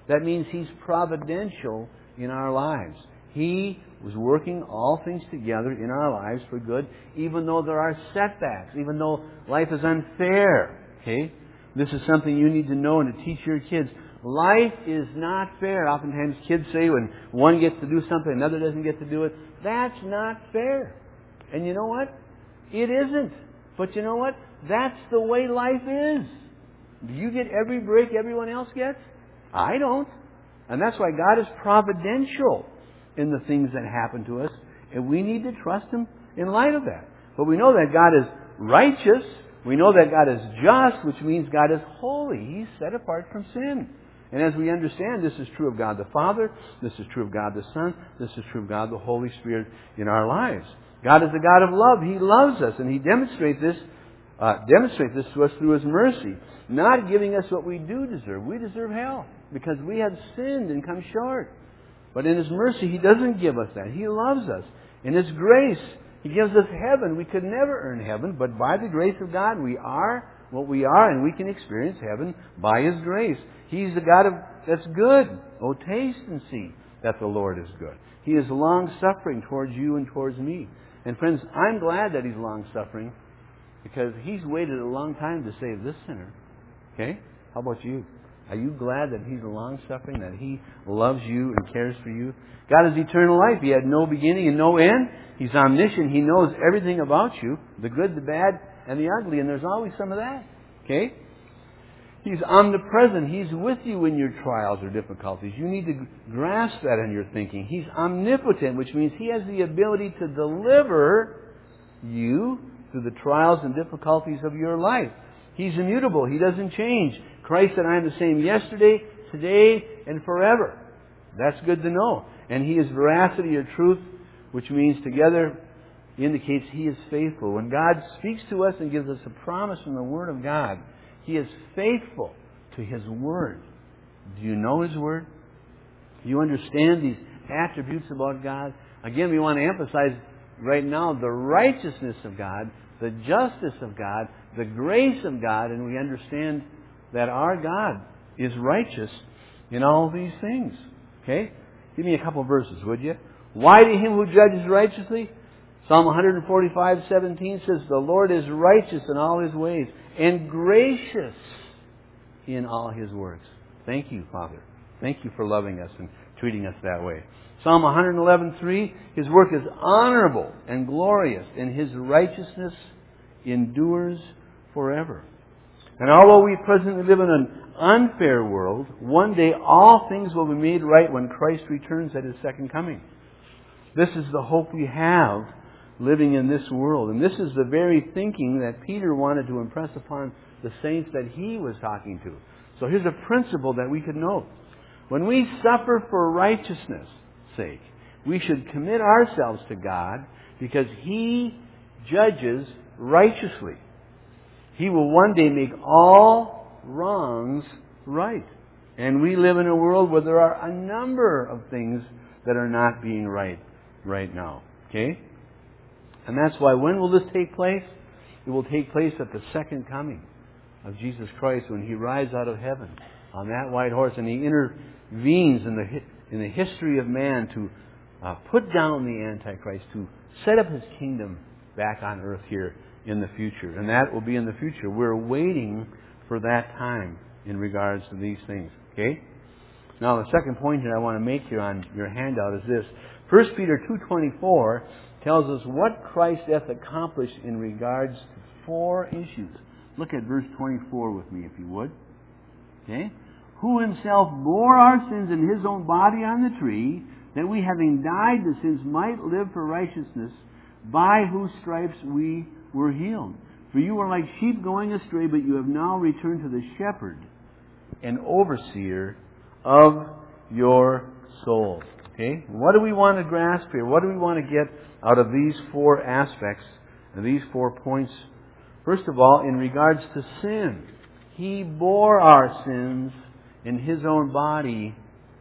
That means He's providential in our lives. He was working all things together in our lives for good, even though there are setbacks, even though life is unfair. Okay? This is something you need to know and to teach your kids. Life is not fair. Oftentimes kids say when one gets to do something, another doesn't get to do it. That's not fair. And you know what? It isn't. But you know what? That's the way life is. Do you get every break everyone else gets? I don't. And that's why God is providential in the things that happen to us. And we need to trust Him in light of that. But we know that God is righteous. We know that God is just, which means God is holy. He's set apart from sin. And as we understand, this is true of God the Father, this is true of God the Son, this is true of God the Holy Spirit in our lives. God is a God of love. He loves us, and He demonstrates this, uh, demonstrates this to us through His mercy, not giving us what we do deserve. We deserve hell because we have sinned and come short. But in His mercy, He doesn't give us that. He loves us. In His grace, He gives us heaven. We could never earn heaven, but by the grace of God, we are what we are, and we can experience heaven by His grace. He's the God of, that's good. Oh, taste and see that the Lord is good. He is long-suffering towards you and towards me. And friends, I'm glad that He's long-suffering because He's waited a long time to save this sinner. Okay? How about you? Are you glad that He's long-suffering, that He loves you and cares for you? God is eternal life. He had no beginning and no end. He's omniscient. He knows everything about you, the good, the bad, and the ugly, and there's always some of that. Okay? He's omnipresent. He's with you in your trials or difficulties. You need to grasp that in your thinking. He's omnipotent, which means He has the ability to deliver you through the trials and difficulties of your life. He's immutable. He doesn't change. Christ said, I am the same yesterday, today, and forever. That's good to know. And He is veracity or truth, which means together indicates He is faithful. When God speaks to us and gives us a promise from the Word of God, He is faithful to His Word. Do you know His Word? Do you understand these attributes about God? Again, we want to emphasize right now the righteousness of God, the justice of God, the grace of God, and we understand that our God is righteous in all these things. Okay? Give me a couple verses, would you? Why to Him who judges righteously? Psalm one forty-five, seventeen says, the Lord is righteous in all His ways and gracious in all His works. Thank you, Father. Thank you for loving us and treating us that way. Psalm one eleven, three, His work is honorable and glorious, and His righteousness endures forever. And although we presently live in an unfair world, one day all things will be made right when Christ returns at His second coming. This is the hope we have living in this world. And this is the very thinking that Peter wanted to impress upon the saints that he was talking to. So here's a principle that we could know. When we suffer for righteousness' sake, we should commit ourselves to God because He judges righteously. He will one day make all wrongs right. And we live in a world where there are a number of things that are not being right right now. Okay? And that's why when will this take place? It will take place at the second coming of Jesus Christ when He rides out of heaven on that white horse and He intervenes in the in the history of man to uh, put down the Antichrist, to set up His kingdom back on earth here in the future. And that will be in the future. We're waiting for that time in regards to these things. Okay? Now the second point that I want to make here on your handout is this. First Peter two twenty-four tells us what Christ hath accomplished in regards to four issues. Look at verse twenty-four with me, if you would. Okay? Who Himself bore our sins in His own body on the tree, that we, having died to sins, might live for righteousness, by whose stripes we were healed. For you were like sheep going astray, but you have now returned to the shepherd and overseer of your souls. Okay? What do we want to grasp here? What do we want to get out of these four aspects, and these four points? First of all, in regards to sin, He bore our sins in His own body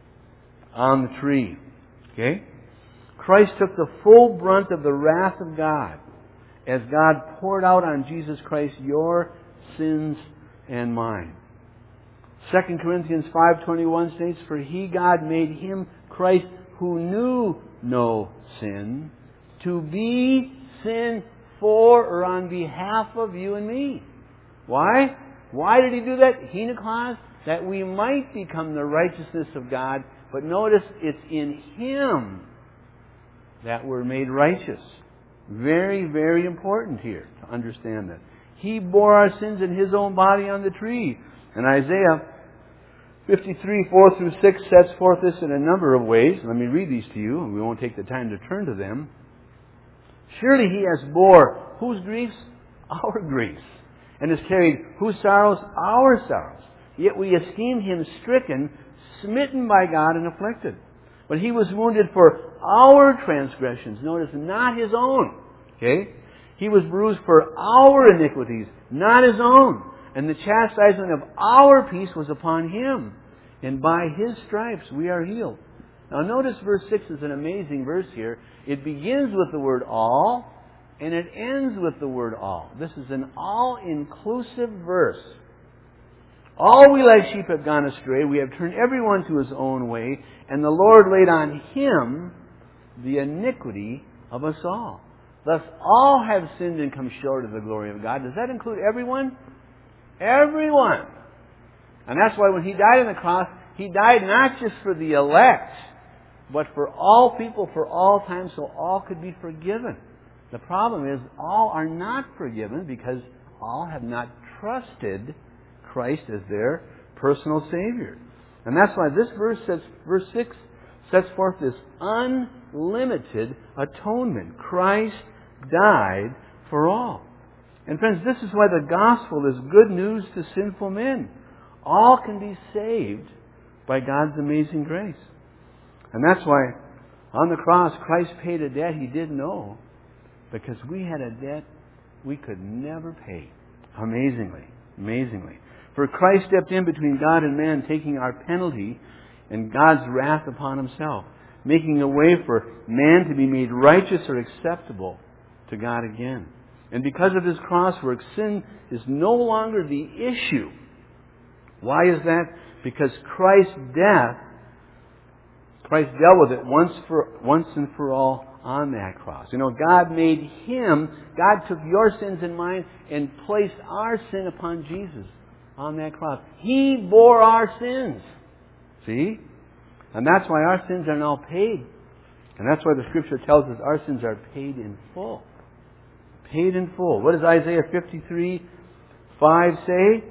on the tree. Okay? Christ took the full brunt of the wrath of God as God poured out on Jesus Christ your sins and mine. Second Corinthians five twenty-one states, "For He, God, made Him, Christ, who knew no sin, to be sin for or on behalf of you and me." Why? Why did He do that? Henoklaus, that we might become the righteousness of God. But notice, it's in Him that we're made righteous. Very, very important here to understand that. He bore our sins in His own body on the tree. And Isaiah fifty-three, four through six sets forth this in a number of ways. Let me read these to you, and we won't take the time to turn to them. "Surely He has bore whose griefs? Our griefs. And has carried whose sorrows? Our sorrows. Yet we esteemed Him stricken, smitten by God, and afflicted. But He was wounded for our transgressions." Notice, not His own. Okay? "He was bruised for our iniquities, not His own. And the chastisement of our peace was upon Him. And by His stripes we are healed." Now notice verse six is an amazing verse here. It begins with the word all, and it ends with the word all. This is an all-inclusive verse. "All we like sheep have gone astray. We have turned everyone to his own way. And the Lord laid on Him the iniquity of us all. Thus all have sinned and come short of the glory of God." Does that include everyone? Everyone. And that's why when He died on the cross, He died not just for the elect, but for all people, for all time, so all could be forgiven. The problem is, all are not forgiven because all have not trusted Christ as their personal Savior. And that's why this verse says, verse six sets forth this unlimited atonement. Christ died for all. And friends, this is why the gospel is good news to sinful men. All can be saved by God's amazing grace. And that's why on the cross Christ paid a debt He didn't owe, because we had a debt we could never pay. Amazingly. Amazingly. For Christ stepped in between God and man, taking our penalty and God's wrath upon Himself, making a way for man to be made righteous or acceptable to God again. And because of His cross work, sin is no longer the issue. Why is that? Because Christ's death, Christ dealt with it once for once and for all on that cross. You know, God made Him, God took your sins and mine and placed our sin upon Jesus on that cross. He bore our sins. See? And that's why our sins are now paid. And that's why the Scripture tells us our sins are paid in full. Paid in full. What does Isaiah fifty-three, five say?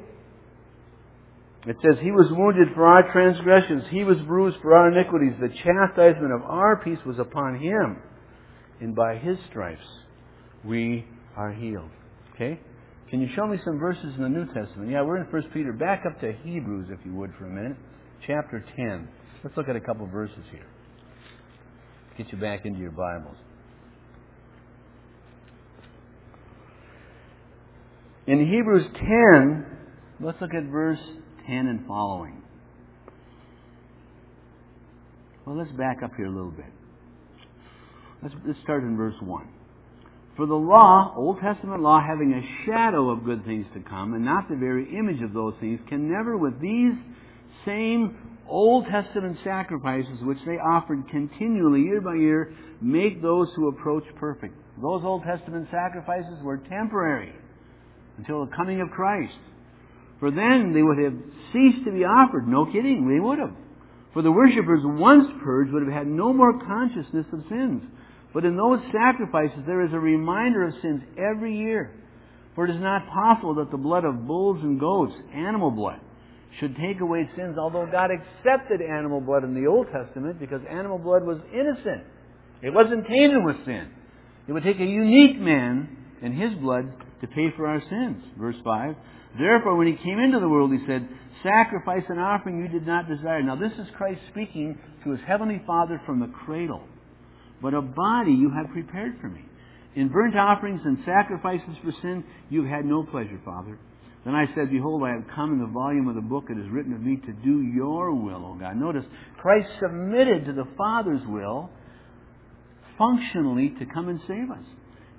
It says, "He was wounded for our transgressions. He was bruised for our iniquities. The chastisement of our peace was upon Him. And by His stripes we are healed." Okay? Can you show me some verses in the New Testament? Yeah, we're in First Peter. Back up to Hebrews, if you would, for a minute. Chapter ten. Let's look at a couple verses here. Get you back into your Bibles. In Hebrews ten, let's look at verse ten and following. Well, let's back up here a little bit. Let's, let's start in verse one. "For the law, Old Testament law, having a shadow of good things to come, and not the very image of those things, can never with these same Old Testament sacrifices, which they offered continually year by year, make those who approach perfect." Those Old Testament sacrifices were temporary until the coming of Christ. "For then they would have ceased to be offered." No kidding, they would have. "For the worshippers, once purged, would have had no more consciousness of sins. But in those sacrifices there is a reminder of sins every year. For it is not possible that the blood of bulls and goats, animal blood, should take away sins, although God accepted animal blood in the Old Testament because animal blood was innocent. It wasn't tainted with sin. It would take a unique man and his blood to pay for our sins." Verse five. "Therefore, when He came into the world, He said, 'Sacrifice and offering you did not desire.'" Now this is Christ speaking to His Heavenly Father from the cradle. "But a body you have prepared for Me. In burnt offerings and sacrifices for sin you have had no pleasure, Father. Then I said, Behold, I have come. In the volume of the book it is written of Me to do Your will, O God." Notice, Christ submitted to the Father's will functionally to come and save us.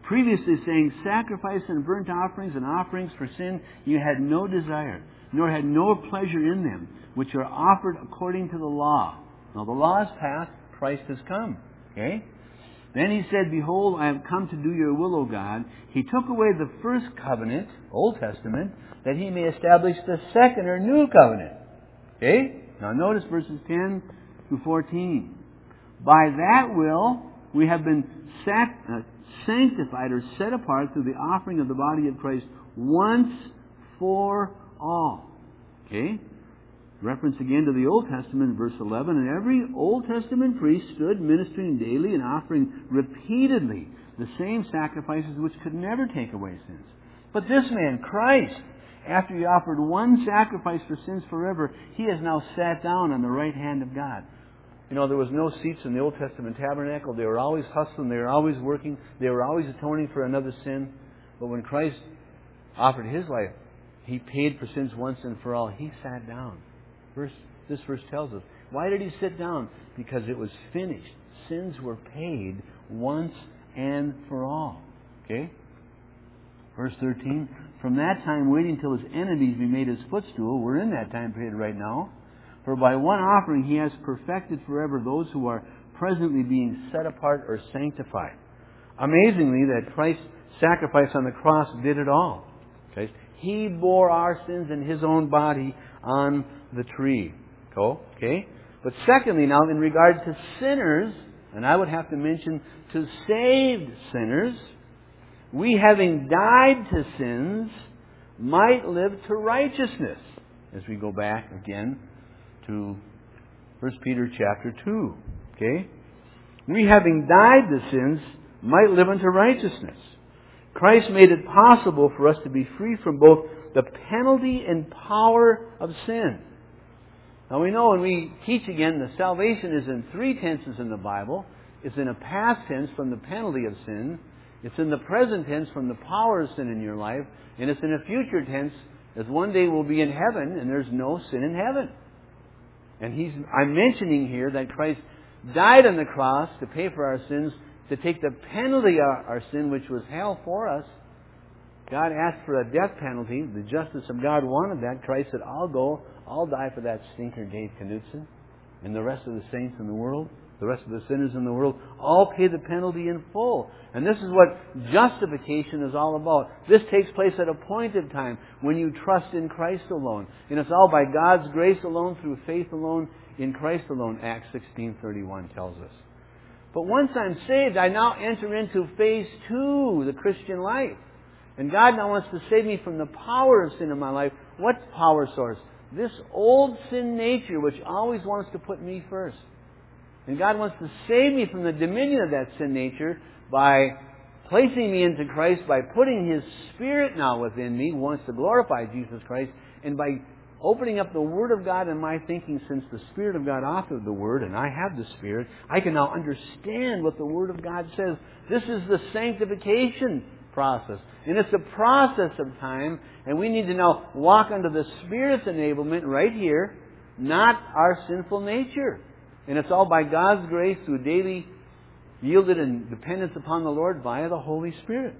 Previously saying, sacrifice and burnt offerings and offerings for sin you had no desire, nor had no pleasure in them, which are offered according to the law. Now the law is past, Christ has come. Okay? Then he said, behold, I have come to do your will, O God. He took away the first covenant, Old Testament, that he may establish the second or new covenant. Okay? Now notice verses ten to fourteen. By that will we have been sac- uh, sanctified or set apart through the offering of the body of Christ once for all. Okay? Reference again to the Old Testament, verse eleven. And every Old Testament priest stood ministering daily and offering repeatedly the same sacrifices which could never take away sins. But this man, Christ, after he offered one sacrifice for sins forever, he has now sat down on the right hand of God. You know, there was no seats in the Old Testament tabernacle. They were always hustling. They were always working. They were always atoning for another sin. But when Christ offered His life, He paid for sins once and for all. He sat down. Verse, this verse tells us. Why did He sit down? Because it was finished. Sins were paid once and for all. Okay? Verse thirteen. From that time waiting till His enemies be made His footstool. We're in that time period right now. For by one offering He has perfected forever those who are presently being set apart or sanctified. Amazingly, that Christ's sacrifice on the cross did it all. Okay? He bore our sins in His own body on the tree. Okay? But secondly, now in regard to sinners, and I would have to mention to saved sinners, we having died to sins might live to righteousness. As we go back again to First Peter chapter two. Okay? We having died to sins might live unto righteousness. Christ made it possible for us to be free from both the penalty and power of sin. Now we know when we teach again, the salvation is in three tenses in the Bible. It's in a past tense from the penalty of sin. It's in the present tense from the power of sin in your life. And it's in a future tense as one day we'll be in heaven and there's no sin in heaven. And he's, I'm mentioning here that Christ died on the cross to pay for our sins, to take the penalty of our sin, which was hell, for us. God asked for a death penalty. The justice of God wanted that. Christ said, I'll go. I'll die for that stinker Dave Knutson and the rest of the saints in the world, the rest of the sinners in the world. All pay the penalty in full. And this is what justification is all about. This takes place at a point of time when you trust in Christ alone. And it's all by God's grace alone, through faith alone, in Christ alone, Acts sixteen thirty-one tells us. But once I'm saved, I now enter into phase two, the Christian life. And God now wants to save me from the power of sin in my life. What power source? This old sin nature which always wants to put me first. And God wants to save me from the dominion of that sin nature by placing me into Christ, by putting His Spirit now within me, who wants to glorify Jesus Christ, and by opening up the Word of God in my thinking, since the Spirit of God authored the Word, and I have the Spirit, I can now understand what the Word of God says. This is the sanctification process. And it's a process of time, and we need to now walk under the Spirit's enablement right here, not our sinful nature. And it's all by God's grace through daily yielded and dependence upon the Lord via the Holy Spirit.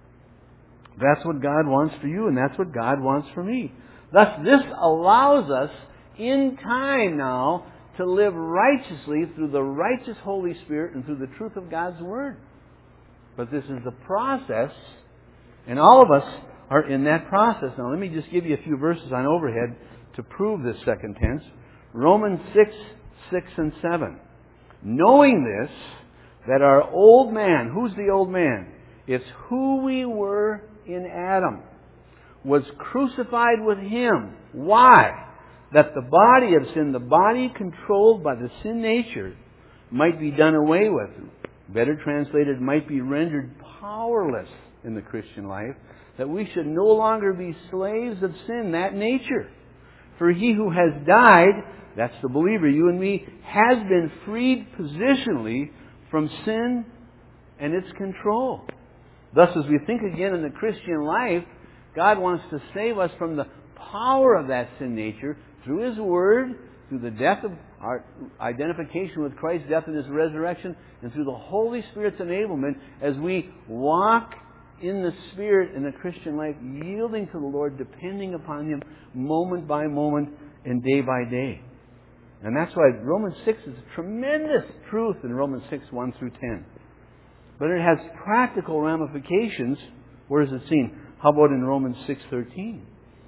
That's what God wants for you, and that's what God wants for me. Thus, this allows us in time now to live righteously through the righteous Holy Spirit and through the truth of God's Word. But this is the process, and all of us are in that process. Now, let me just give you a few verses on overhead to prove this second tense. Romans six, six and seven. Knowing this, that our old man, who's the old man? It's who we were in Adam, was crucified with Him. Why? That the body of sin, the body controlled by the sin nature, might be done away with. Better translated, might be rendered powerless in the Christian life. That we should no longer be slaves of sin, that nature. For he who has died, that's the believer, you and me, has been freed positionally from sin and its control. Thus, as we think again in the Christian life, God wants to save us from the power of that sin nature through His Word, through the death of our identification with Christ's death and His resurrection, and through the Holy Spirit's enablement as we walk in the Spirit in the Christian life, yielding to the Lord, depending upon Him moment by moment and day by day. And that's why Romans six is a tremendous truth in Romans six, one through ten. But it has practical ramifications. Where is it seen? How about in Romans six thirteen?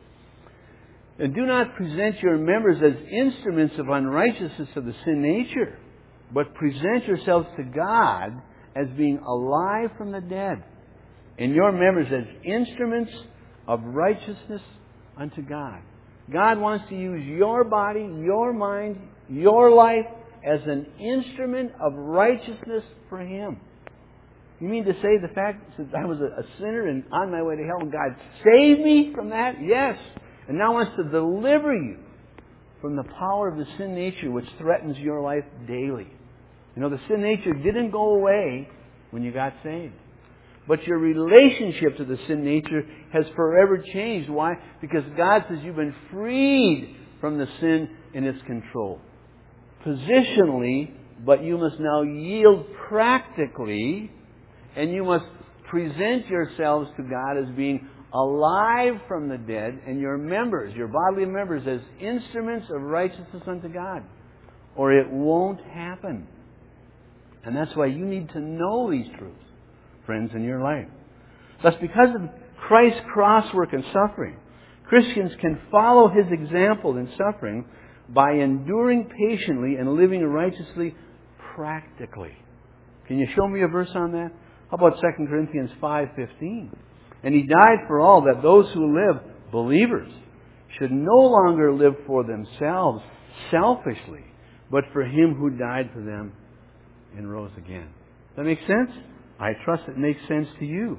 And do not present your members as instruments of unrighteousness of the sin nature, but present yourselves to God as being alive from the dead, and your members as instruments of righteousness unto God. God wants to use your body, your mind, your life as an instrument of righteousness for Him. You mean to say the fact that I was a sinner and on my way to hell and God saved me from that? Yes. And now wants to deliver you from the power of the sin nature which threatens your life daily. You know, the sin nature didn't go away when you got saved. But your relationship to the sin nature has forever changed. Why? Because God says you've been freed from the sin in its control. Positionally, but you must now yield practically, and you must present yourselves to God as being alive from the dead, and your members, your bodily members, as instruments of righteousness unto God. Or it won't happen. And that's why you need to know these truths, friends, in your life. Thus, because of Christ's cross work and suffering, Christians can follow His example in suffering by enduring patiently and living righteously practically. Can you show me a verse on that? How about Second Corinthians five fifteen? And He died for all, that those who live, believers, should no longer live for themselves selfishly, but for Him who died for them and rose again. Does that make sense? I trust it makes sense to you.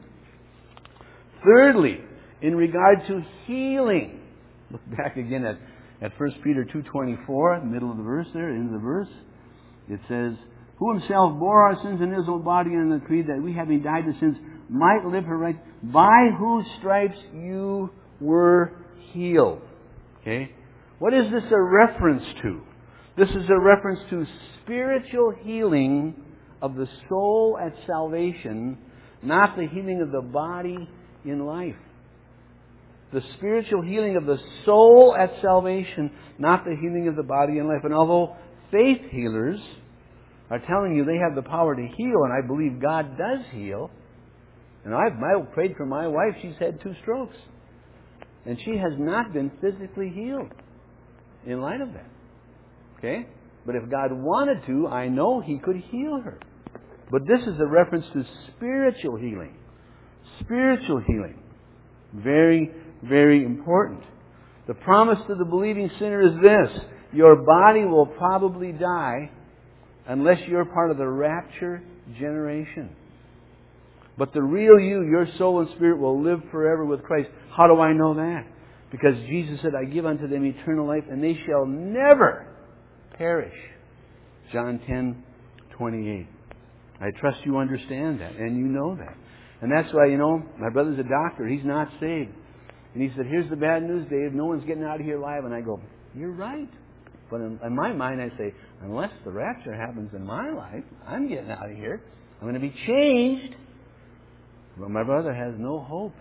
Thirdly, in regard to healing, look back again at, at First Peter two twenty-four, the middle of the verse there, end of the verse. It says, who Himself bore our sins in His own body on the tree, that we, having died to sins, might live for right, by whose stripes you were healed. Okay? What is this a reference to? This is a reference to spiritual healing of the soul at salvation, not the healing of the body in life. The spiritual healing of the soul at salvation, not the healing of the body in life. And although faith healers are telling you they have the power to heal, and I believe God does heal, and I've I prayed for my wife, she's had two strokes. And she has not been physically healed in light of that. Okay? But if God wanted to, I know He could heal her. But this is a reference to spiritual healing. Spiritual healing. Very, very important. The promise to the believing sinner is this: your body will probably die unless you're part of the rapture generation. But the real you, your soul and spirit, will live forever with Christ. How do I know that? Because Jesus said, I give unto them eternal life, and they shall never perish. John ten twenty-eight. I trust you understand that, and you know that. And that's why, you know, my brother's a doctor. He's not saved. And he said, here's the bad news, Dave. No one's getting out of here alive. And I go, you're right. But in, in my mind, I say, unless the rapture happens in my life, I'm getting out of here. I'm going to be changed. But my brother has no hope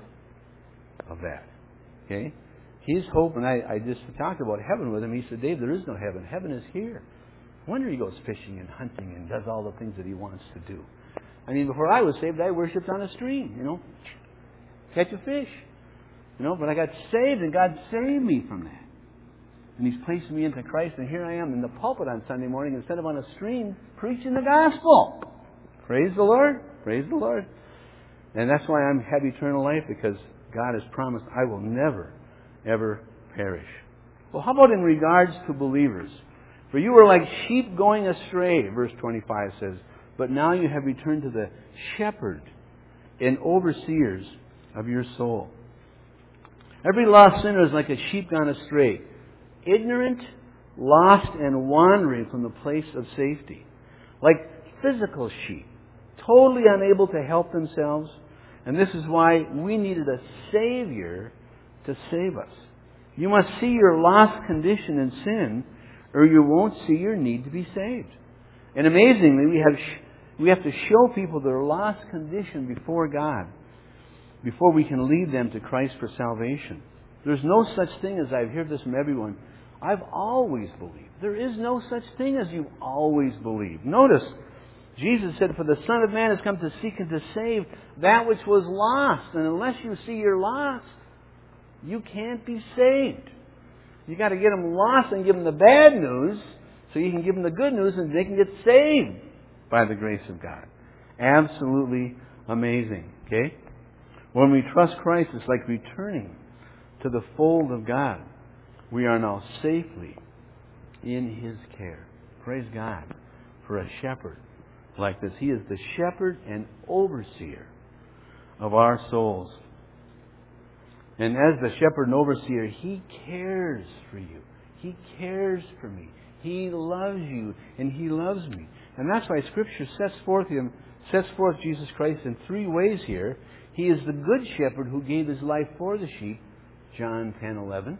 of that. Okay? His hope, and I, I just talked about heaven with him. He said, Dave, there is no heaven. Heaven is here. No wonder he goes fishing and hunting and does all the things that he wants to do. I mean, before I was saved, I worshipped on a stream, you know. Catch a fish. You know, but I got saved, and God saved me from that. And He's placed me into Christ, and here I am in the pulpit on Sunday morning instead of on a stream preaching the gospel. Praise the Lord. Praise the Lord. And that's why I have eternal life, because God has promised I will never, ever perish. Well, how about in regards to believers? For you were like sheep going astray, verse twenty-five says, but now you have returned to the shepherd and overseers of your soul. Every lost sinner is like a sheep gone astray, ignorant, lost, and wandering from the place of safety. Like physical sheep, totally unable to help themselves. And this is why we needed a Savior to save us. You must see your lost condition in sin, or you won't see your need to be saved. And amazingly, we have sh- we have to show people their lost condition before God before we can lead them to Christ for salvation. There's no such thing as, I've heard this from everyone, I've always believed. There is no such thing as you've always believed. Notice, Jesus said, for the Son of Man has come to seek and to save that which was lost. And unless you see you're lost, you can't be saved. You've got to get them lost and give them the bad news so you can give them the good news and they can get saved by the grace of God. Absolutely amazing. Okay? When we trust Christ, it's like returning to the fold of God. We are now safely in His care. Praise God for a shepherd like this. He is the shepherd and overseer of our souls. And as the shepherd and overseer, He cares for you. He cares for me. He loves you and He loves me. And that's why Scripture sets forth Him, sets forth Jesus Christ in three ways here. He is the good shepherd who gave His life for the sheep, John ten eleven.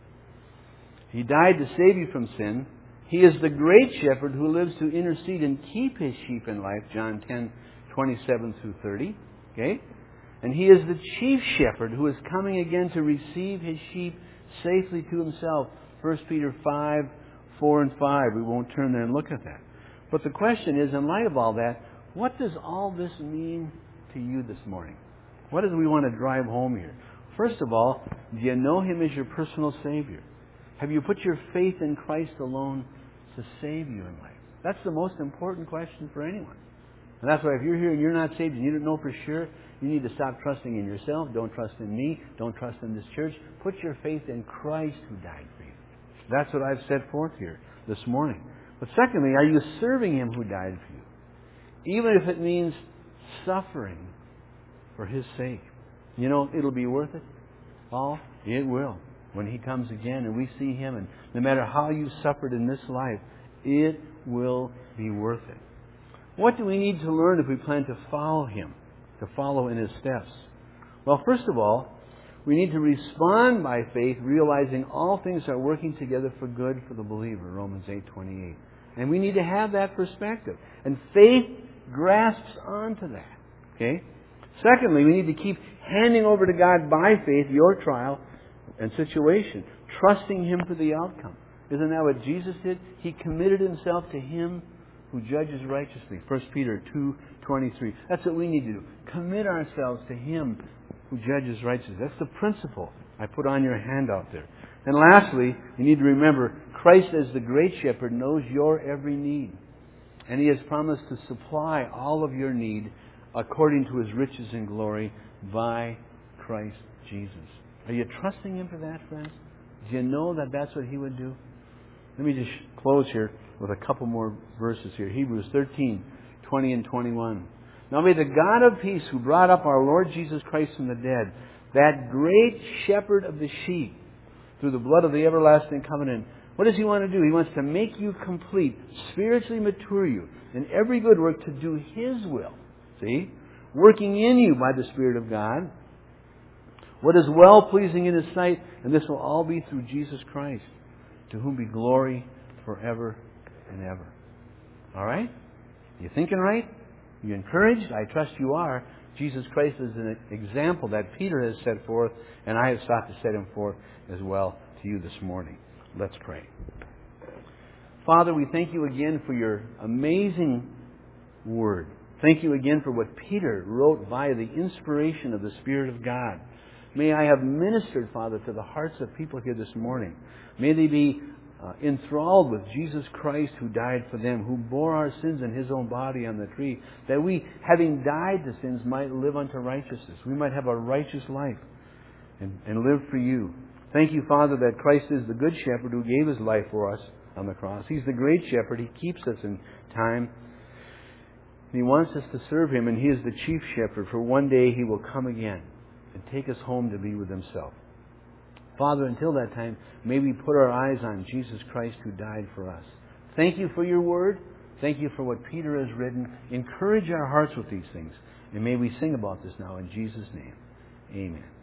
He died to save you from sin. He is the great shepherd who lives to intercede and keep His sheep in life, John ten twenty-seven through thirty. Okay? And He is the chief shepherd who is coming again to receive His sheep safely to Himself, First Peter five, four and five. We won't turn there and look at that. But the question is, in light of all that, what does all this mean to you this morning? What do we want to drive home here? First of all, do you know Him as your personal Savior? Have you put your faith in Christ alone to save you in life? That's the most important question for anyone. And that's why if you're here and you're not saved and you don't know for sure, you need to stop trusting in yourself. Don't trust in me. Don't trust in this church. Put your faith in Christ who died for you. That's what I've set forth here this morning. But secondly, are you serving Him who died for you? Even if it means suffering for His sake. You know, it'll be worth it. All, it will. When He comes again and we see Him, and no matter how you suffered in this life, it will be worth it. What do we need to learn if we plan to follow Him, to follow in His steps? Well, first of all, we need to respond by faith, realizing all things are working together for good for the believer, Romans eight twenty-eight. And we need to have that perspective. And faith grasps onto that. Okay? Secondly, we need to keep handing over to God by faith your trial and situation, trusting Him for the outcome. Isn't that what Jesus did? He committed Himself to Him who judges righteously. First Peter two twenty-three. That's what we need to do. Commit ourselves to Him who judges righteously. That's the principle I put on your handout there. And lastly, you need to remember, Christ as the great shepherd knows your every need. And He has promised to supply all of your need according to His riches and glory by Christ Jesus. Are you trusting Him for that, friends? Do you know that that's what He would do? Let me just close here with a couple more verses here. Hebrews thirteen, twenty and twenty-one. Now may the God of peace, who brought up our Lord Jesus Christ from the dead, that great shepherd of the sheep, through the blood of the everlasting covenant, what does He want to do? He wants to make you complete, spiritually mature you in every good work to do His will. See? Working in you by the Spirit of God. What is well-pleasing in His sight, and this will all be through Jesus Christ, to whom be glory forever and ever. All right? You thinking right? You encouraged? I trust you are. Jesus Christ is an example that Peter has set forth, and I have sought to set Him forth as well to you this morning. Let's pray. Father, we thank You again for Your amazing Word. Thank You again for what Peter wrote via the inspiration of the Spirit of God. May I have ministered, Father, to the hearts of people here this morning. May they be uh, enthralled with Jesus Christ who died for them, who bore our sins in His own body on the tree, that we, having died to sins, might live unto righteousness. We might have a righteous life and, and live for You. Thank You, Father, that Christ is the good shepherd who gave His life for us on the cross. He's the great shepherd. He keeps us in time. He wants us to serve Him, and He is the chief shepherd, for one day He will come again and take us home to be with Himself. Father, until that time, may we put our eyes on Jesus Christ who died for us. Thank You for Your Word. Thank You for what Peter has written. Encourage our hearts with these things. And may we sing about this now in Jesus' name. Amen.